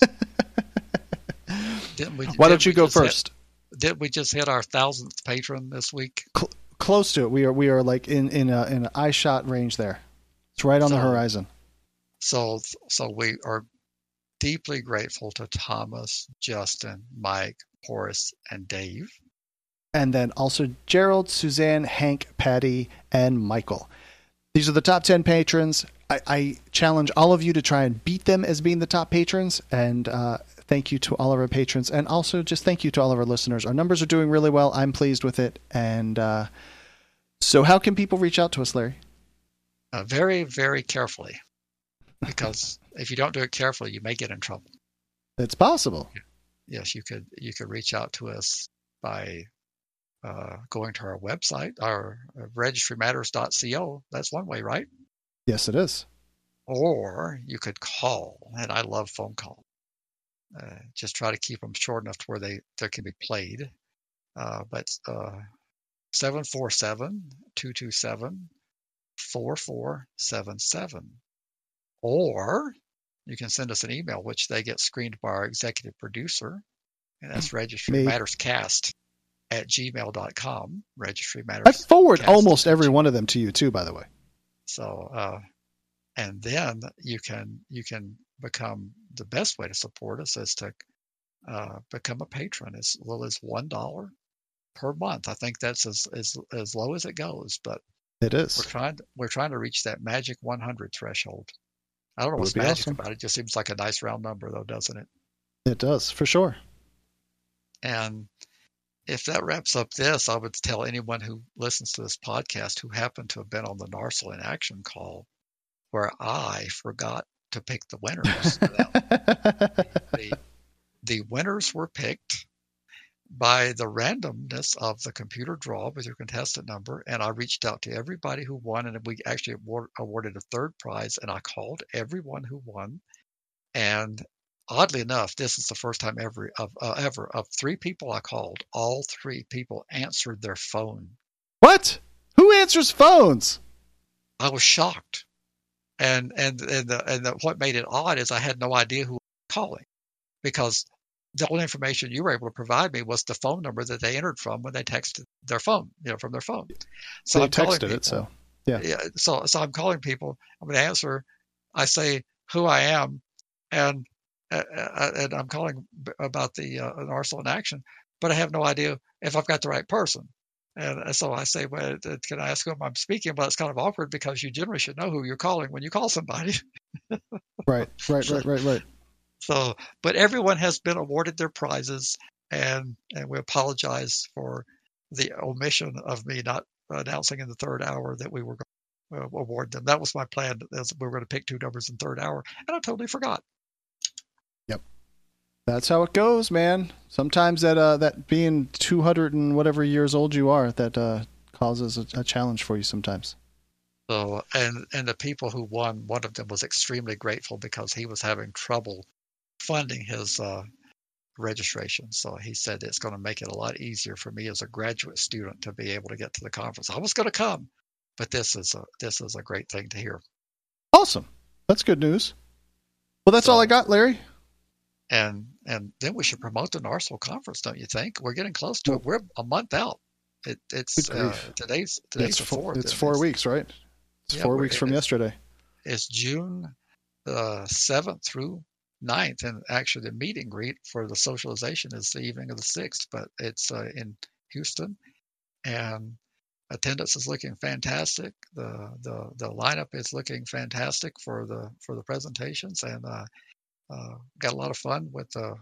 Why don't you go first? Didn't we just hit our 1,000th patron this week? Close to it. We are like in an eye shot range there. It's right on the horizon. So we are deeply grateful to Thomas, Justin, Mike, Horace, and Dave. And then also Gerald, Suzanne, Hank, Patty, and Michael. These are the top 10 patrons. I challenge all of you to try and beat them as being the top patrons. And thank you to all of our patrons. And also just thank you to all of our listeners. Our numbers are doing really well. I'm pleased with it. And so how can people reach out to us, Larry? Very, very carefully. Because if you don't do it carefully, you may get in trouble. It's possible. Yes, you could reach out to us by going to our website, our registrymatters.co. That's one way, right? Yes, it is. Or you could call, and I love phone calls. Just try to keep them short enough to where they can be played. But 747-227-4477. Or you can send us an email, which they get screened by our executive producer, and that's registrymatterscast@gmail.com. Registry Matters. I forward almost every one of them to you too, by the way. So, and then you can become, the best way to support us is to become a patron as little as $1 per month. I think that's as low as it goes, but it is. We're trying to reach that magic 100 threshold. I don't know what's magic about it. It just seems like a nice round number, though, doesn't it? It does, for sure. And if that wraps up this, I would tell anyone who listens to this podcast who happened to have been on the NARSOL in Action call, where I forgot to pick the winners. The winners were picked by the randomness of the computer draw with your contestant number, and I reached out to everybody who won, and we actually awarded a third prize, and I called everyone who won. And oddly enough, this is the first time ever of 3 people I called, all 3 people answered their phone. What? Who answers phones? I was shocked, and what made it odd is I had no idea who was calling, because the only information you were able to provide me was the phone number that they entered from when they texted their phone, from their phone. So they texted it, so yeah. So I'm calling people. I'm going to answer. I say who I am, and I'm calling about the NARSOL in Action, but I have no idea if I've got the right person. And so I say, well, can I ask whom I'm speaking? Well, it's kind of awkward because you generally should know who you're calling when you call somebody. Right. So, but everyone has been awarded their prizes, and we apologize for the omission of me not announcing in the third hour that we were going to award them. That was my plan. We were going to pick 2 numbers in third hour, and I totally forgot. Yep. That's how it goes, man. Sometimes that being 200 and whatever years old you are, that causes a challenge for you sometimes. So, and the people who won, one of them was extremely grateful because he was having trouble funding his registration. So he said it's going to make it a lot easier for me as a graduate student to be able to get to the conference. I was going to come, but this is a great thing to hear. Awesome. That's good news. Well, that's all I got, Larry. And then we should promote the NARSOL conference, don't you think? We're getting close to it. We're a month out. It's today's the 4th. It's 4 weeks, right? It's 4 weeks from yesterday. It's June 7th through 9th, and actually the meet and greet for the socialization is the evening of the 6th, but it's in Houston, and attendance is looking fantastic. The lineup is looking fantastic for the presentations, and got a lot of fun with the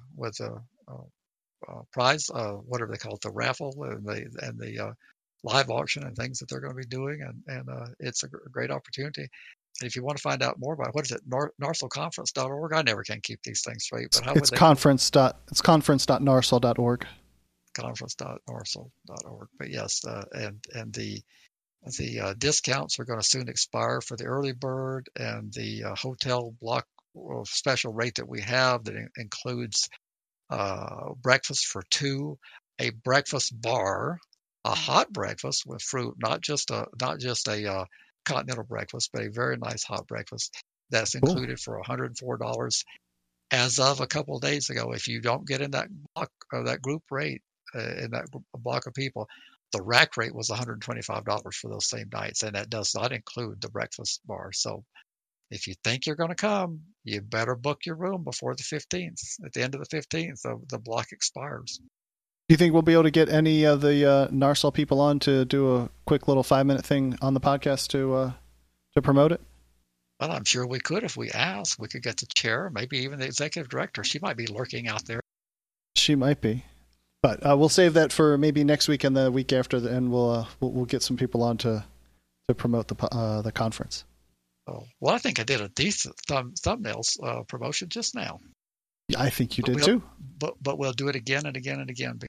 prize, whatever they call it, the raffle and the live auction and things that they're going to be doing, and it's a great opportunity. And if you want to find out more about what is it, narsolconference.org. I never can keep these things straight, but it's conference.narsol.org. Conference.narsol.org. But yes, and the discounts are going to soon expire for the early bird and the hotel block special rate that we have that includes breakfast for 2, a breakfast bar, a hot breakfast with fruit, not just a continental breakfast, but a very nice hot breakfast that's included for $104 as of a couple of days ago. If you don't get in that block or that group rate in that block of people, the rack rate was $125 for those same nights, and that does not include the breakfast bar. So if you think you're going to come, you better book your room before the 15th. At the end of the 15th, the block expires. Do you think we'll be able to get any of the NARSOL people on to do a quick little 5-minute thing on the podcast to promote it? Well, I'm sure we could if we asked. We could get the chair, maybe even the executive director. She might be lurking out there. She might be, but we'll save that for maybe next week and the week after, and we'll get some people on to promote the conference. Oh, well, I think I did a decent thumbnails promotion just now. I think you did too. But we'll do it again and again and again.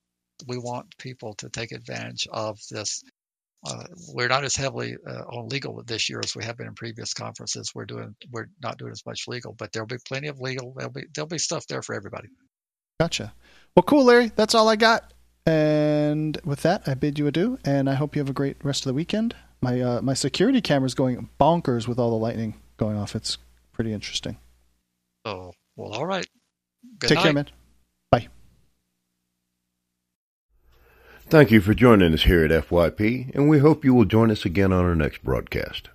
we want people to take advantage of this. We're not as heavily on legal this year as we have been in previous conferences. We're not doing as much legal, but there'll be plenty of legal. There'll be stuff there for everybody. Gotcha. Well, cool, Larry. That's all I got. And with that, I bid you adieu, and I hope you have a great rest of the weekend. My security camera's going bonkers with all the lightning going off. It's pretty interesting. Oh, well, all right. Good Take night. care, man. Bye. Thank you for joining us here at FYP, and we hope you will join us again on our next broadcast.